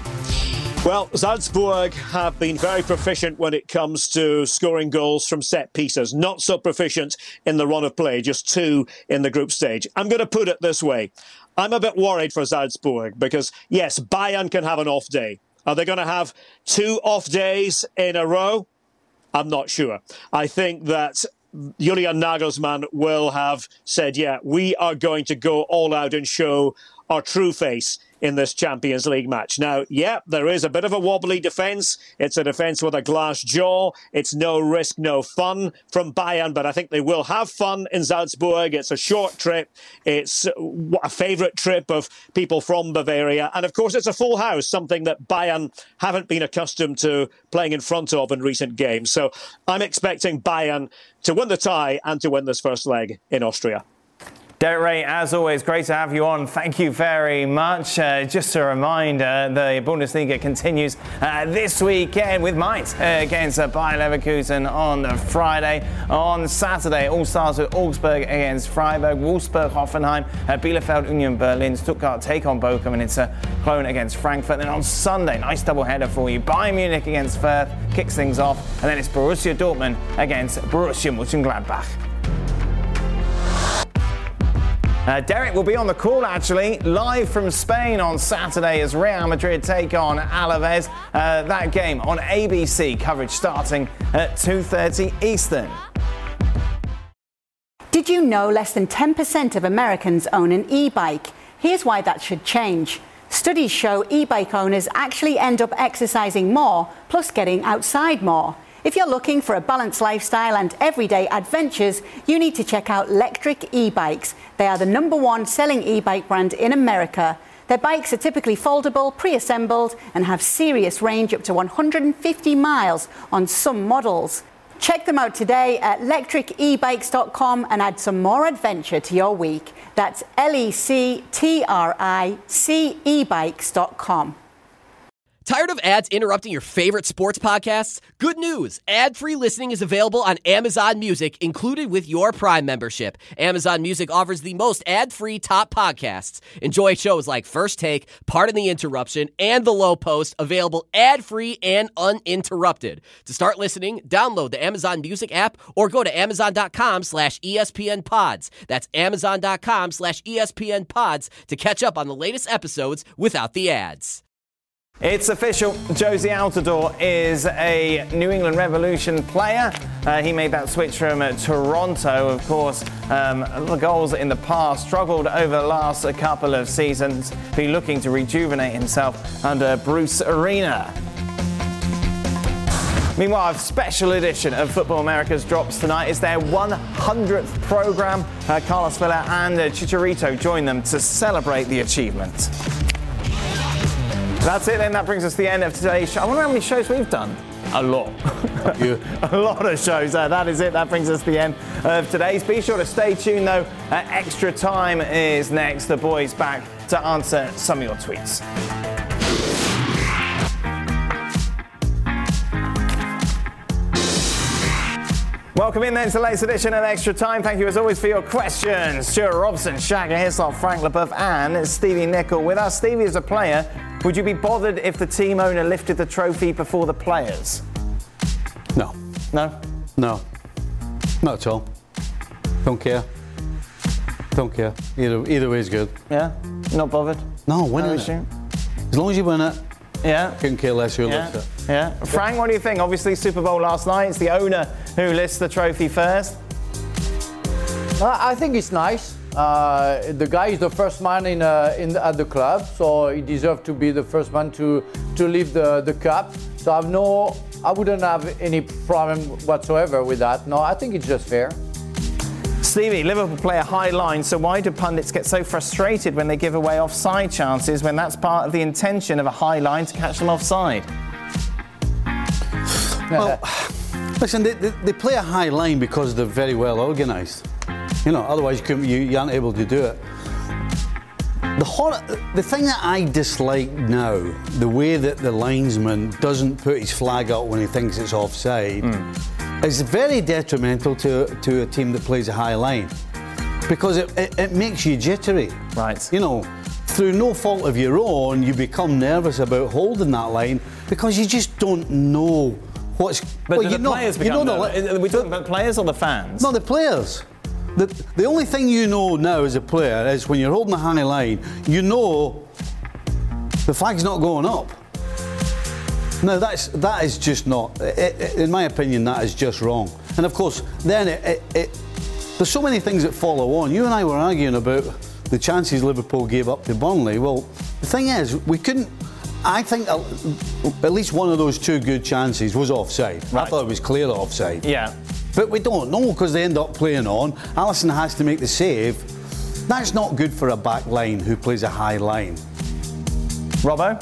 Well, Salzburg have been very proficient when it comes to scoring goals from set pieces. Not so proficient in the run of play, just 2 in the group stage. I'm going to put it this way. I'm a bit worried for Salzburg because, yes, Bayern can have an off day. Are they going to have 2 off days in a row? I'm not sure. I think that Julian Nagelsmann will have said, yeah, we are going to go all out and show our true face in this Champions League match. Now, yeah, there is a bit of a wobbly defence. It's a defence with a glass jaw. It's no risk, no fun from Bayern, but I think they will have fun in Salzburg. It's a short trip. It's a favourite trip of people from Bavaria. And of course, it's a full house, something that Bayern haven't been accustomed to playing in front of in recent games. So I'm expecting Bayern to win the tie and to win this first leg in Austria. Derek Ray, as always, great to have you on. Thank you very much. Just a reminder, the Bundesliga continues this weekend with Mainz against Bayer Leverkusen on Friday. On Saturday, it all starts with Augsburg against Freiburg, Wolfsburg, Hoffenheim, Bielefeld, Union Berlin, Stuttgart take on Bochum, and it's Cologne against Frankfurt. Then on Sunday, nice double header for you. Bayern Munich against Fürth kicks things off, and then it's Borussia Dortmund against Borussia Mönchengladbach. Derek will be on the call, actually, live from Spain on Saturday as Real Madrid take on Alaves. That game on ABC, coverage starting at 2:30 Eastern. Did you know less than 10% of Americans own an e-bike? Here's why that should change. Studies show e-bike owners actually end up exercising more, plus getting outside more. If you're looking for a balanced lifestyle and everyday adventures, you need to check out Lectric e-bikes. They are the #1 selling e-bike brand in America. Their bikes are typically foldable, pre-assembled, and have serious range up to 150 miles on some models. Check them out today at lectricebikes.com and add some more adventure to your week. That's lectricebikes.com. Tired of ads interrupting your favorite sports podcasts? Good news! Ad-free listening is available on Amazon Music, included with your Prime membership. Amazon Music offers the most ad-free top podcasts. Enjoy shows like First Take, Pardon the Interruption, and The Low Post, available ad-free and uninterrupted. To start listening, download the Amazon Music app or go to amazon.com/ESPNpods. That's amazon.com/ESPNpods to catch up on the latest episodes without the ads. It's official. Josie Altidore is a New England Revolution player. He made that switch from Toronto, of course. The goals in the past, struggled over the last couple of seasons. Be looking to rejuvenate himself under Bruce Arena. Meanwhile, a special edition of Football Americas drops tonight. It's their 100th program. Carlos Vela and Chicharito join them to celebrate the achievement. That's it then. That brings us to the end of today's show. I wonder how many shows we've done. A lot. A lot of shows. That is it. That brings us to the end of today's. Be sure to stay tuned, though. Extra Time is next. The boys back to answer some of your tweets. Welcome in then to the latest edition of Extra Time. Thank you as always for your questions. Stuart Robson, Shaka Hislop, Frank Leboeuf and Stevie Nicol with us. Stevie, as a player, would you be bothered if the team owner lifted the trophy before the players? No. No? No. Not at all. Don't care. Don't care. Either way is good. Yeah? Not bothered? No, winning it. As long as you win it. Yeah. Couldn't care less who lifts it. Yeah. Frank, what do you think? Obviously, Super Bowl last night. It's the owner who lifts the trophy first. I think it's nice. The guy is the first man at the club, so he deserves to be the first man to lift the cup. So I wouldn't have any problem whatsoever with that. No, I think it's just fair. Stevie, Liverpool play a high line, so why do pundits get so frustrated when they give away offside chances when that's part of the intention of a high line to catch them offside? Well, listen, they play a high line because they're very well organised. You know, otherwise you aren't able to do it. The thing that I dislike now, the way that the linesman doesn't put his flag up when he thinks it's offside, is very detrimental to a team that plays a high line, because it makes you jittery. Right. You know, through no fault of your own, you become nervous about holding that line because you just don't know what's. But well, the players become nervous. Are we talking about players or the fans? No, the players. The only thing you know now as a player is when you're holding a high line, you know the flag's not going up. No, that is just not. In my opinion, that is just wrong. And of course, then there's so many things that follow on. You and I were arguing about the chances Liverpool gave up to Burnley. Well, the thing is, we couldn't. I think at least one of those two good chances was offside. Right. I thought it was clear offside. Yeah. But we don't know because they end up playing on. Alisson has to make the save. That's not good for a back line who plays a high line. Robbo?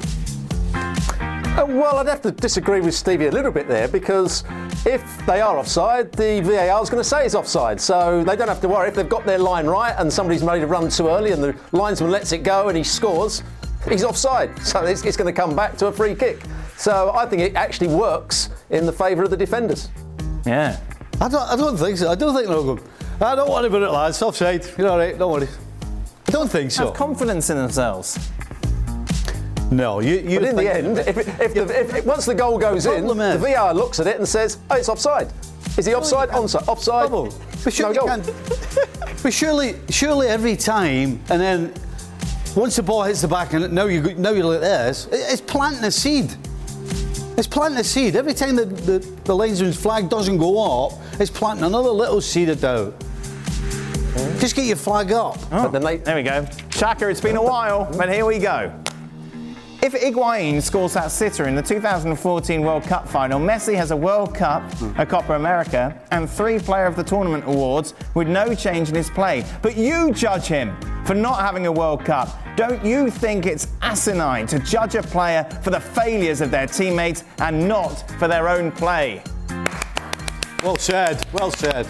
Well, I'd have to disagree with Stevie a little bit there, because if they are offside, the VAR is going to say it's offside. So they don't have to worry. If they've got their line right and somebody's made a run too early and the linesman lets it go and he scores, he's offside. So it's going to come back to a free kick. So I think it actually works in the favour of the defenders. Yeah. I don't think so. I don't think they'll go, I don't worry about it, lads. Offside. You're all right. Don't worry. I don't think so. Have confidence in themselves. No, you. But in the end, if once the goal goes in, the VAR looks at it and says, "Oh, it's offside." Is he offside? Onside? Offside? But surely, but surely every time, and then once the ball hits the back, and now you're like this, it's planting a seed. It's planting a seed. Every time the linesman's flag doesn't go up, it's planting another little seed of doubt. Just get your flag up. Oh, there we go. Shaka, it's been a while, but here we go. If Higuain scores that sitter in the 2014 World Cup final, Messi has a World Cup, a Copa America, and 3 Player of the Tournament awards with no change in his play. But you judge him for not having a World Cup. Don't you think it's asinine to judge a player for the failures of their teammates and not for their own play? Well said. Well said.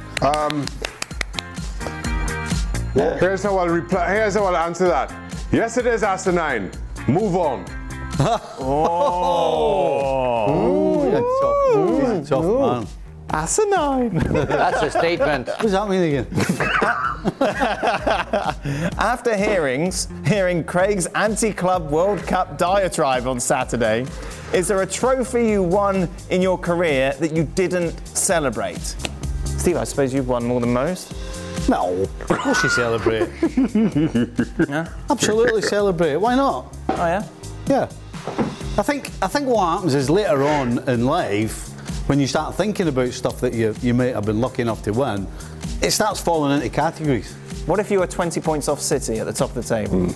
Here's how I'll answer that. Yes, it is asinine. Move on. You're tough man. Asinine. That's a statement. What does that mean again? After hearing Craig's anti-club World Cup diatribe on Saturday, is there a trophy you won in your career that you didn't celebrate? Steve, I suppose you've won more than most. No, of course you celebrate. Yeah? Absolutely celebrate. Why not? Oh yeah? Yeah. I think what happens is later on in life, when you start thinking about stuff that you might have been lucky enough to win, it starts falling into categories. What if you were 20 points off City at the top of the table?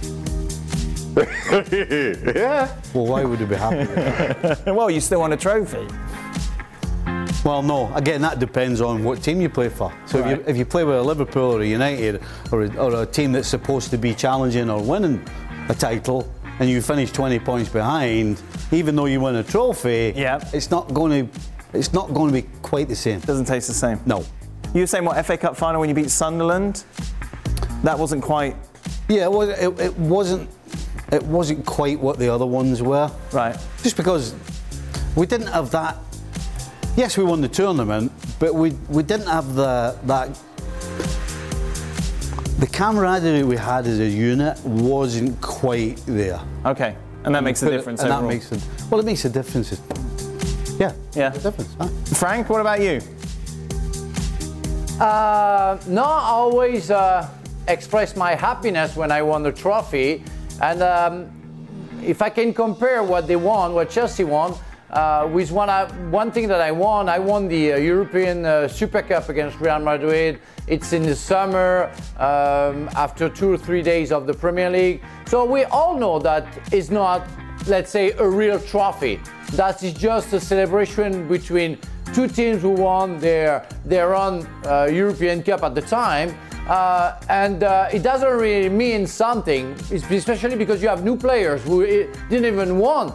Yeah. Well, why would you be happy with that? Well, you still won a trophy. Well, no. Again, that depends on what team you play for. So right. if you play with a Liverpool or a United or a team that's supposed to be challenging or winning a title, and you finish 20 points behind, even though you win a trophy, it's not going to be quite the same. Doesn't taste the same. No. You were saying FA Cup final when you beat Sunderland? That wasn't quite. Yeah, it wasn't quite what the other ones were. Right. Just because we didn't have that. Yes, we won the tournament, but we didn't have the camaraderie we had as a unit wasn't quite there. Okay, and that makes a difference. And that makes it makes a difference. Yeah, a difference. Huh? Frank, what about you? No, I always express my happiness when I won the trophy, and if I can compare what they won, what Chelsea won, with one thing that I won the European Super Cup against Real Madrid. It's in the summer, after 2 or 3 days of the Premier League. So we all know that it's not, let's say, a real trophy. That is just a celebration between two teams who won their own European Cup at the time. And it doesn't really mean something, especially because you have new players who didn't even win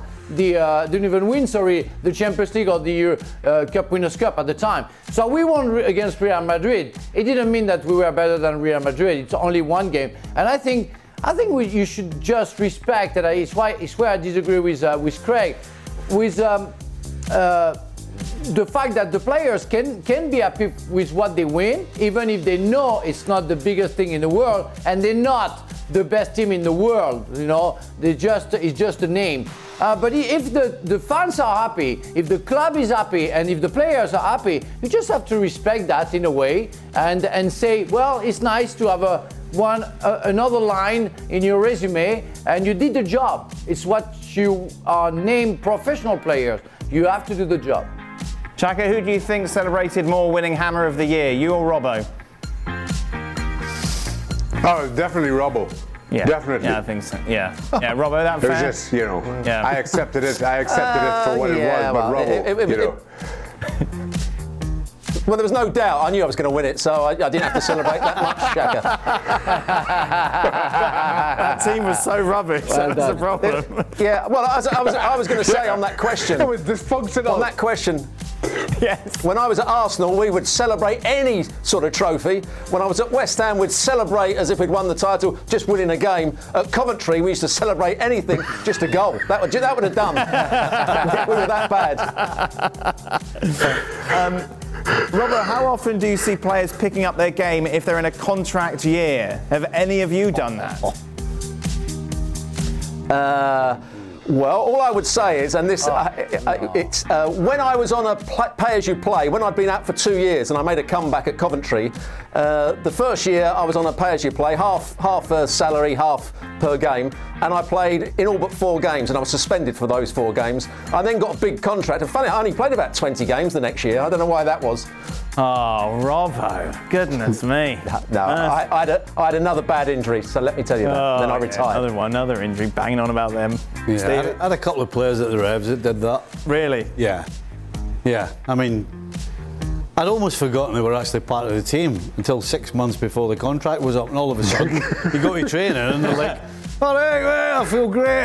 the Champions League or the Cup Winners' Cup at the time. So we won against Real Madrid. It didn't mean that we were better than Real Madrid. It's only one game, and I think you should just respect that. It's where I disagree with Craig, with the fact that the players can be happy with what they win, even if they know it's not the biggest thing in the world and they're not the best team in the world. You know, it's just a name. But if the fans are happy, if the club is happy, and if the players are happy, you just have to respect that in a way and say, well, it's nice to have another line in your resume, and you did the job. It's what you are named professional players. You have to do the job. Xhaka, who do you think celebrated more winning Hammer of the Year, you or Robbo? Oh, definitely Robbo. Yeah, definitely. Yeah, I think so. Yeah, Robbo, that fair? It was just, yeah. I accepted it. For what it was, but Robbo, Well, there was no doubt. I knew I was going to win it, so I didn't have to celebrate that much, Xhaka. That team was so rubbish. Well, that's the problem. Yeah. Well, I was going to say on that question. It was dysfunctional. On that question. Yes. When I was at Arsenal, we would celebrate any sort of trophy. When I was at West Ham, we'd celebrate as if we'd won the title, just winning a game. At Coventry, we used to celebrate anything, just a goal. That would have done. We were that bad. Robert, how often do you see players picking up their game if they're in a contract year? Have any of you done that? Well, all I would say is, and this, it's when I was on a pay-as-you-play, when I'd been out for 2 years and I made a comeback at Coventry, the first year I was on a pay-as-you-play, half salary, half per game, and I played in all but 4 games, and I was suspended for those 4 games. I then got a big contract, and funny, I only played about 20 games the next year. I don't know why that was. Oh, Robbo, goodness me. No, I had another bad injury, so let me tell you that. Then I retired. Another injury, banging on about them. Yeah, I had a couple of players at the Revs that did that. Really? Yeah. I mean, I'd almost forgotten they were actually part of the team until 6 months before the contract was up, and all of a sudden you go to training and they're like, all right, well, I feel great.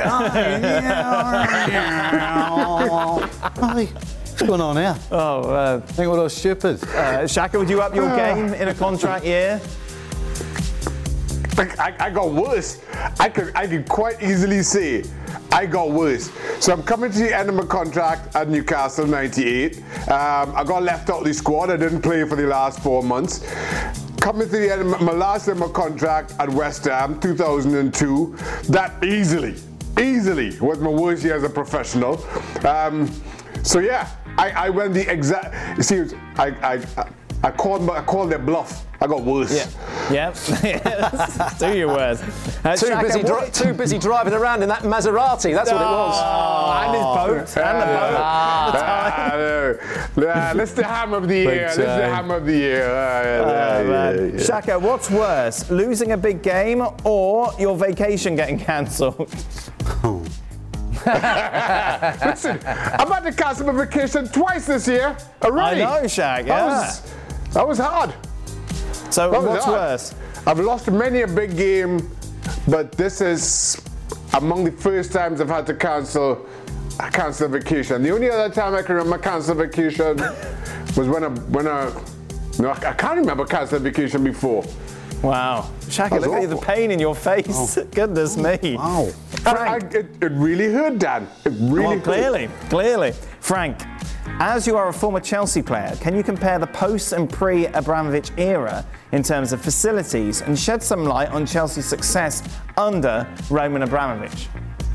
What's going on here? I think we're all stupid. Xhaka, would you up your game in a contract year? I got worse. I could quite easily say I got worse. So I'm coming to the end of my contract at Newcastle, 98. I got left out of the squad. I didn't play for the last 4 months. Coming to the end of my last day of my contract at West Ham, 2002. That easily was my worst year as a professional. So yeah, I went the exact. See, I called their bluff. I got worse. Yeah. Do your worst. Too busy driving around in that Maserati. That's what it was. And his boat. And the boat. That's the Hammer of the Year. Xhaka, what's worse, losing a big game or your vacation getting cancelled? Listen, I'm about to cancel my vacation twice this year already. I know, Shaq. Yeah. That was hard. So what's worse? I've lost many a big game, but this is among the first times I've had to cancel a vacation. The only other time I can remember cancel a vacation was when I can't remember canceling a vacation before. Wow. Xhaka, look at the pain in your face. Goodness me. Wow. Frank. It really hurt, Dan. It really hurt. Clearly. Frank, as you are a former Chelsea player, can you compare the post and pre-Abramovich era in terms of facilities and shed some light on Chelsea's success under Roman Abramovich?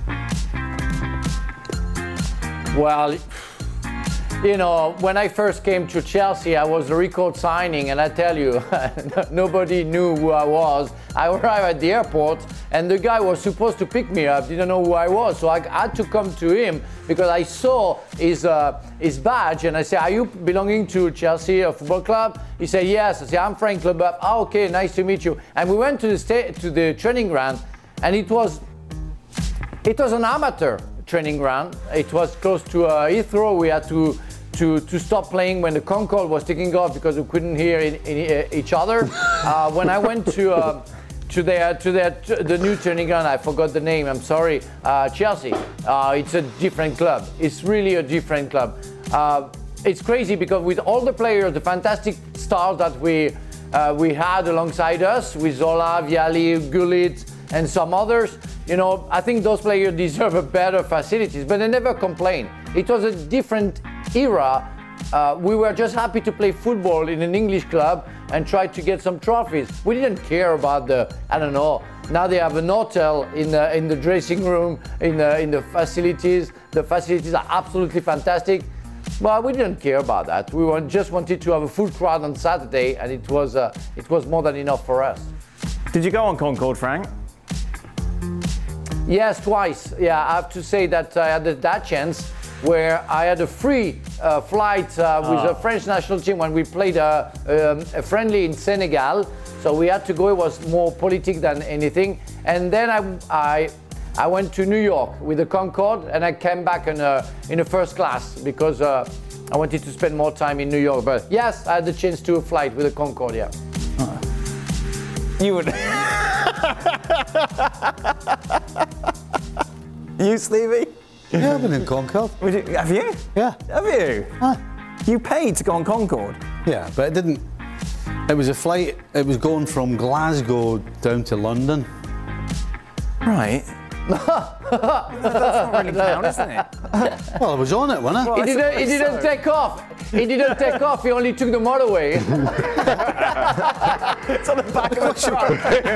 Well, when I first came to Chelsea, I was a record signing, and I tell you, nobody knew who I was. I arrived at the airport, and the guy was supposed to pick me up, didn't know who I was, so I had to come to him because I saw his badge, and I said, "Are you belonging to Chelsea Football Club?" He said, "Yes." I said, "I'm Frank Leboeuf." "Oh, okay, nice to meet you." And we went to the training ground, and it was an amateur training ground. It was close to Heathrow. We had to stop playing when the Concorde was taking off because we couldn't hear each other. When I went to the new training ground, I forgot the name, I'm sorry, Chelsea. It's a different club. It's really a different club. It's crazy because with all the players, the fantastic stars that we had alongside us, with Zola, Vialli, Gullit, and some others, I think those players deserve a better facilities, but they never complain. It was a different era. We were just happy to play football in an English club and try to get some trophies. We didn't care about now they have an hotel in the dressing room, in the facilities. The facilities are absolutely fantastic, but we didn't care about that. We just wanted to have a full crowd on Saturday, and it was more than enough for us. Did you go on Concorde, Frank? Yes, twice. Yeah, I have to say that I had that chance where I had a free flight with the French national team when we played a friendly in Senegal. So we had to go. It was more politic than anything. And then I went to New York with the Concorde, and I came back in a first class because I wanted to spend more time in New York. But yes, I had the chance to fly with the Concorde. Yeah. You would. You, Stevie? Yeah, I've been in Concorde. Have you? Yeah. Have you? You paid to go on Concorde? Yeah, but it didn't. It was a flight. It was going from Glasgow down to London. Right. That's not really count, isn't it? Well, I was on it, wasn't I? He didn't take off. He didn't take off. He only took the motorway. It's on the back of a truck.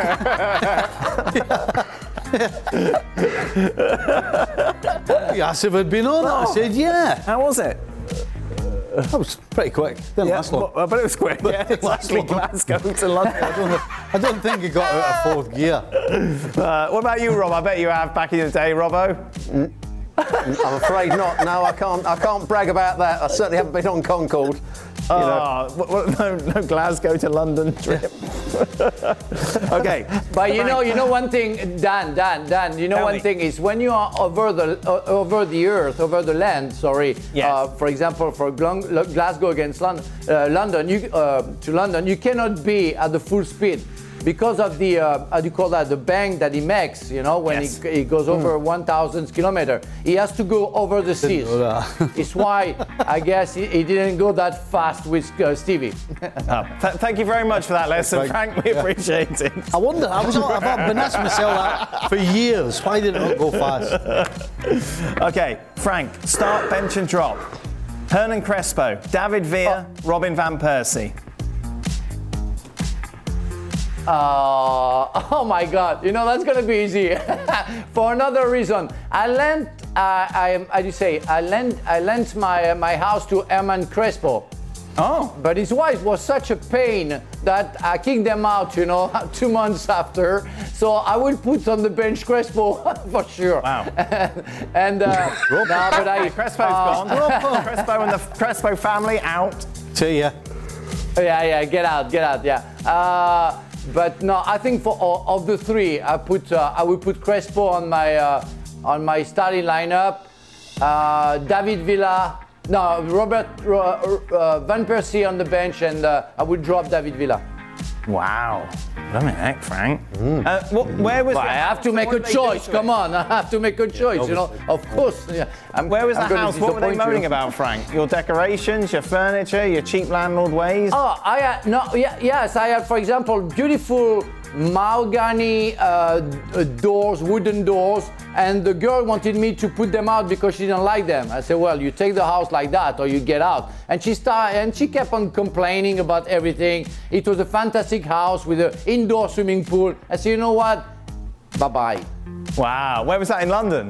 He asked if I'd been on it. I said, yeah. How was it? That was pretty quick. Didn't last long. But it was quick. Yeah, exactly. Glasgow to London. I don't think he got out of fourth gear. What about you, Rob? I bet you have back in the day, Robbo. I'm afraid not. No, I can't brag about that. I certainly haven't been on Concorde. No Glasgow to London trip. Okay. But you know one thing, Dan. Tell one me. thing is when you are over the earth, over the land. Sorry. Yes. For example, for Glasgow against London, you cannot be at the full speed. Because of the, how do you call that, the bang that he makes, when Yes. he goes over 1,000 kilometers. He has to go over the seas. It's why, I guess, he didn't go that fast with Stevie. Thank you very much for that lesson, Frank. We appreciate it. I wonder, I've been asking myself that for years. Why did it not go fast? Okay, Frank, start, bench and drop. Hernan Crespo, David Villa, Robin van Persie. Oh my God! That's gonna be easy. For another reason, I lent my house to Hernan Crespo. Oh. But his wife was such a pain that I kicked them out, 2 months after. So I will put on the bench Crespo for sure. Wow. Crespo's gone. Crespo and the Crespo family out. See ya. Yeah, get out, yeah. But no, I think for of the three, I will put Crespo on my starting lineup. David Villa, Robert Van Persie on the bench, and I would drop David Villa. Wow. Blimey heck, Frank. Where was But I have to make a choice. Come on, I have to make a choice. Of course. Yeah, Where was I'm the gonna house? What were they disappoint moaning you. about, Frank? Your decorations, your furniture, your cheap landlord ways? Oh, yes, I had, for example, beautiful mahogany doors, wooden doors, and the girl wanted me to put them out because she didn't like them. I said, well, you take the house like that or you get out. And she kept on complaining about everything. It was a fantastic house with an indoor swimming pool. I said, you know what? Bye-bye. Wow. Where was that in London?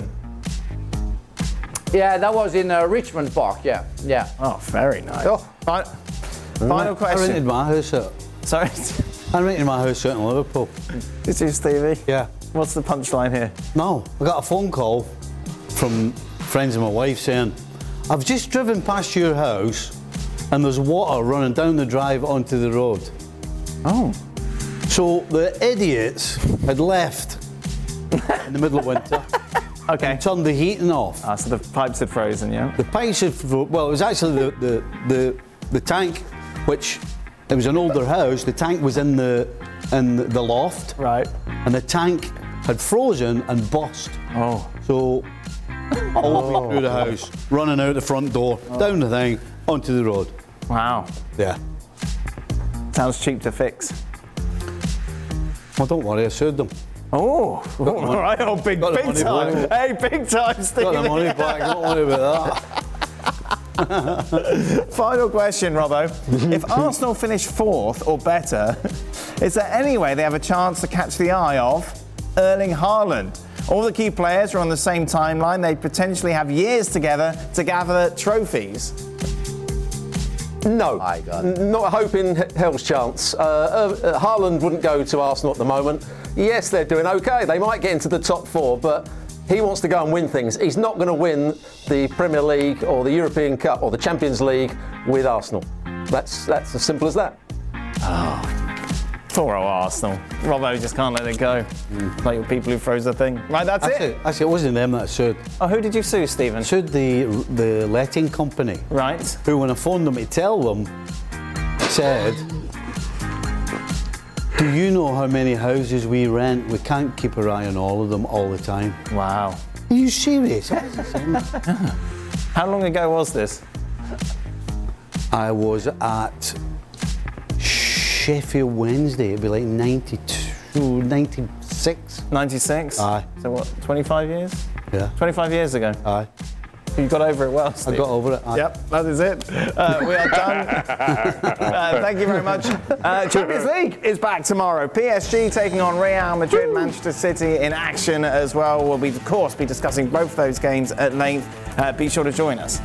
Yeah, that was in Richmond Park, yeah. Oh, very nice. Oh. Final I rented question. my house out. Sorry. I rented my house out in Liverpool. Did you, Stevie? Yeah. What's the punchline here? No, I got a phone call from friends of my wife saying, I've just driven past your house and there's water running down the drive onto the road. Oh. So the idiots had left in the middle of winter. Okay. And turned the heating off. So the pipes had frozen, yeah? The pipes had well, it was actually the tank, which it was an older house. The tank was in the loft. Right. And the tank had frozen and burst. Oh. So all the way through the house, running out the front door, down the thing, onto the road. Wow. Yeah. Sounds cheap to fix. Well, don't worry, I sued them. Oh, all right. Oh, big Got the time. money back. Hey, big time, Steve. Got the money back, don't worry about that. Final question, Robbo. If Arsenal finish 4th or better, is there any way they have a chance to catch the eye of Erling Haaland? All the key players are on the same timeline. They potentially have years together to gather trophies. No, My God. not a hope in hell's chance. Haaland wouldn't go to Arsenal at the moment. Yes, they're doing okay. They might get into the top 4, but he wants to go and win things. He's not going to win the Premier League or the European Cup or the Champions League with Arsenal. That's as simple as that. Poor old Arsenal. Robbo just can't let it go. Like your people who froze the thing. Right, that's it. Actually, it wasn't them that I sued. Oh, who did you sue, Stephen? I sued the letting company. Right. Who, when I phoned them to tell them, said, do you know how many houses we rent? We can't keep our eye on all of them all the time. Wow. Are you serious? How long ago was this? I was at Sheffield Wednesday. It'd be like 92, 96. 96? Aye. So what, 25 years? Yeah. 25 years ago. Aye. You got over it well, Steve. I got over it. Aye. Yep, that is it. We are done. Thank you very much. Champions League is back tomorrow. PSG taking on Real Madrid, Manchester City in action as well. We'll of course, be discussing both those games at length. Be sure to join us.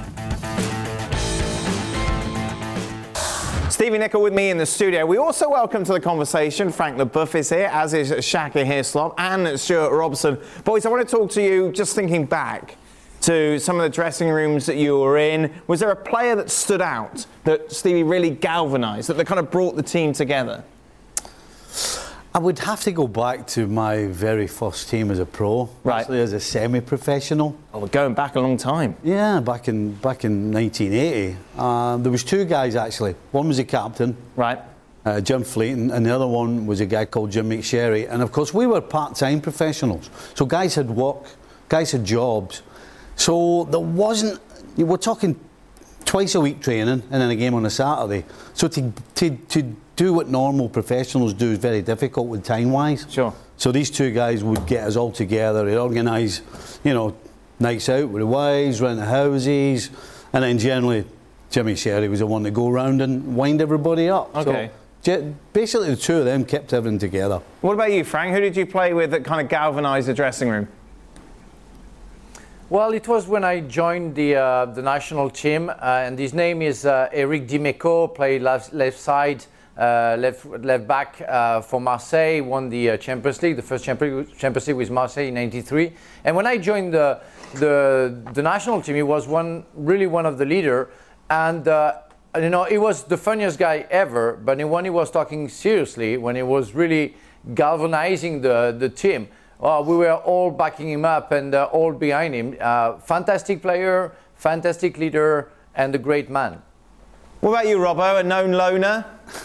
Stevie Nicol with me in the studio. We also welcome to the conversation Frank Leboeuf is here, as is Shaka Hislop and Stuart Robson. Boys, I want to talk to you just thinking back to some of the dressing rooms that you were in. Was there a player that stood out, that Stevie really galvanised, that kind of brought the team together? I would have to go back to my very first team as a pro, Right. actually as a semi-professional. Oh, we're going back a long time. Yeah, back in 1980. There was two guys actually. One was the captain, Right. Jim Fleeton, and the other one was a guy called Jim McSherry. And of course, we were part-time professionals, so guys had work, guys had jobs. So there wasn't. We're talking twice a week training and then a game on a Saturday. So to do what normal professionals do is very difficult with time-wise. Sure. So these two guys would get us all together. They'd organise, nights out with the wives, rent the houses, and then generally Jimmy Sherry was the one to go around and wind everybody up. Okay. So basically the two of them kept everything together. What about you, Frank? Who did you play with that kind of galvanised the dressing room? Well, it was when I joined the national team, and his name is Eric Dimeco, played left side, left back for Marseille, won the Champions League, the first Champions League with Marseille in '93. And when I joined the national team, he was one of the leader, and he was the funniest guy ever. But when he was talking seriously, when he was really galvanizing the team, we were all backing him up and all behind him. Fantastic player, fantastic leader, and a great man. What about you, Robbo, a known loner?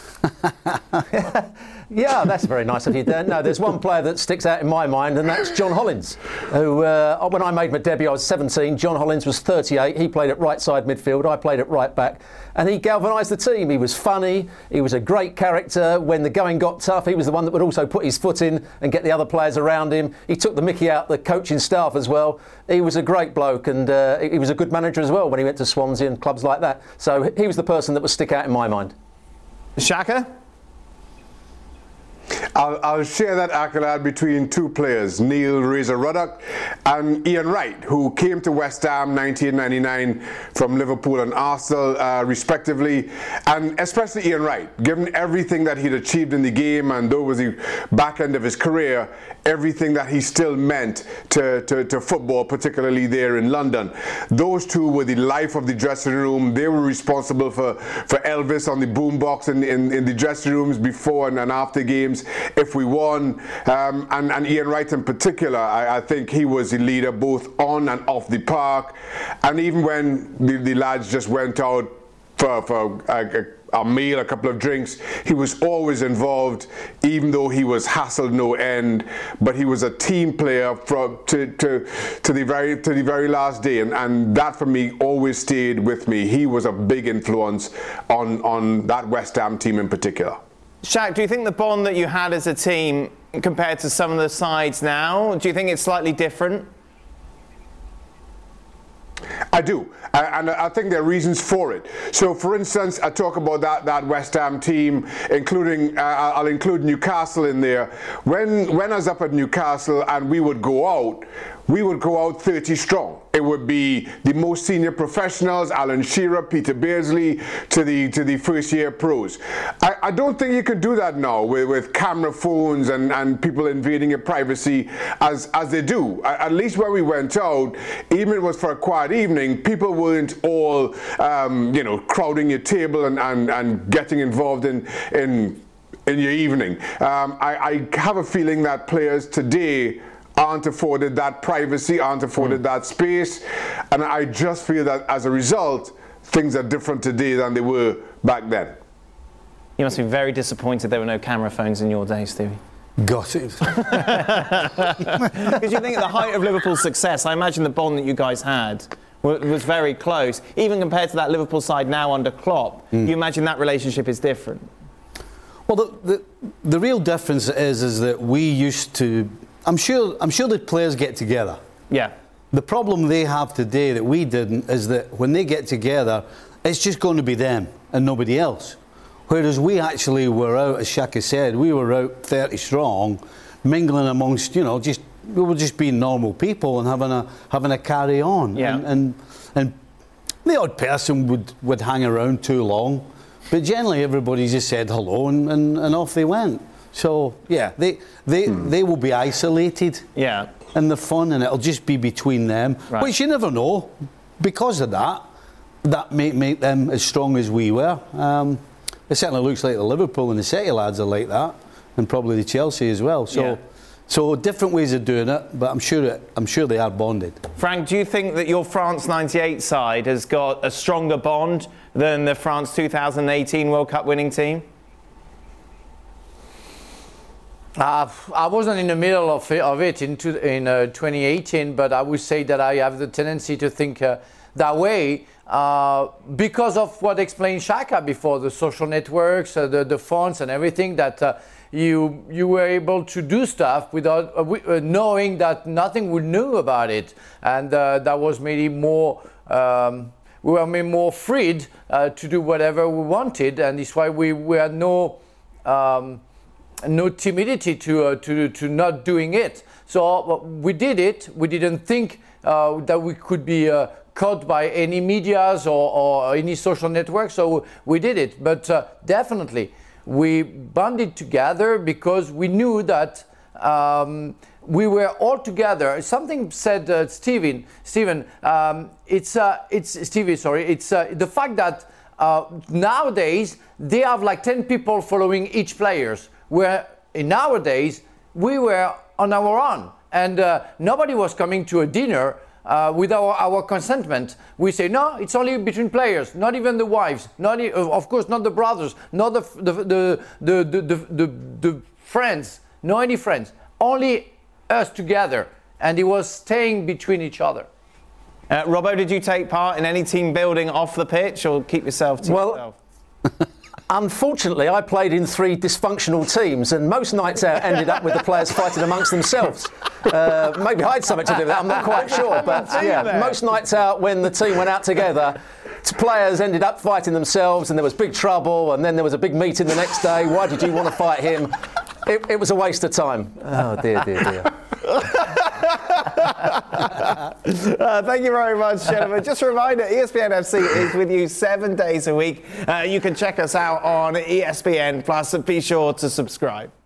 Yeah, that's very nice of you, Dan. No, there's one player that sticks out in my mind, and that's John Hollins, who, when I made my debut, I was 17. John Hollins was 38. He played at right side midfield. I played at right back. And he galvanised the team. He was funny. He was a great character. When the going got tough, he was the one that would also put his foot in and get the other players around him. He took the mickey out the coaching staff as well. He was a great bloke, and he was a good manager as well when he went to Swansea and clubs like that. So he was the person that would stick out in my mind. Shaka? I'll share that accolade between two players, Neil Razor Ruddock and Ian Wright, who came to West Ham 1999 from Liverpool and Arsenal, respectively. And especially Ian Wright, given everything that he'd achieved in the game, and though it was the back end of his career, everything that he still meant to football, particularly there in London. Those two were the life of the dressing room. They were responsible for Elvis on the boombox in the dressing rooms before and after games if we won. And Ian Wright in particular, I think he was the leader both on and off the park. And even when the lads just went out for a meal, a couple of drinks, he was always involved, even though he was hassled no end. But he was a team player to the very last day, and that for me always stayed with me. He was a big influence on that West Ham team in particular. Shaq, do you think the bond that you had as a team compared to some of the sides now, do you think it's slightly different? I do, and I think there are reasons for it. So, for instance, I talk about that West Ham team, including I'll include Newcastle in there. When I was up at Newcastle and we would go out 30 strong. It would be the most senior professionals, Alan Shearer, Peter Beardsley, to the first year pros. I don't think you can do that now with camera phones and people invading your privacy as they do. At least when we went out, even if it was for a quiet evening, people weren't all crowding your table and getting involved in your evening. I have a feeling that players today aren't afforded that privacy, aren't afforded that space, and I just feel that as a result, things are different today than they were back then. You must be very disappointed there were no camera phones in your day, Stevie. Got it. Because you think at the height of Liverpool's success, I imagine the bond that you guys had was very close. Even compared to that Liverpool side now under Klopp, you imagine that relationship is different? Well, the real difference is that we used to. I'm sure the players get together. Yeah. The problem they have today that we didn't is that when they get together, it's just going to be them and nobody else. Whereas we actually were out, as Shaka said, we were out 30 strong, mingling amongst, we were just being normal people and having a carry on. Yeah. And the odd person would hang around too long, but generally everybody just said hello and off they went. So yeah, they will be isolated. Yeah. In the fun, and it'll just be between them, right. Which you never know. Because of that may make them as strong as we were. It certainly looks like the Liverpool and the City lads are like that, and probably the Chelsea as well. So different ways of doing it, but I'm sure they are bonded. Frank, do you think that your France '98 side has got a stronger bond than the France 2018 World Cup winning team? I wasn't in the middle of it in 2018, but I would say that I have the tendency to think that way because of what explained Shaka before, the social networks, the phones and everything, that you were able to do stuff without knowing that nothing would know about it, and that was maybe more. We were made more freed to do whatever we wanted, and that's why we had no timidity to not doing it. So we did it. We didn't think that we could be caught by any medias or any social network. So we did it. But definitely we banded together because we knew that we were all together. Something said Stephen. It's Stevie. Sorry. It's the fact that nowadays they have like 10 people following each players. Where in our days we were on our own, and nobody was coming to a dinner without our consentment. We say no, it's only between players, not even the wives, of course not the brothers, not the friends, no any friends, only us together, and it was staying between each other. Robbo, did you take part in any team building off the pitch, or keep yourself to yourself? Unfortunately, I played in 3 dysfunctional teams, and most nights out ended up with the players fighting amongst themselves. Maybe I had something to do with that, I'm not quite sure. But yeah, most nights out when the team went out together, players ended up fighting themselves, and there was big trouble, and then there was a big meeting the next day. Why did you want to fight him? It was a waste of time. Oh, dear. Thank you very much, gentlemen. Just a reminder, ESPN FC is with you 7 days a week. You can check us out on ESPN Plus. Be sure to subscribe.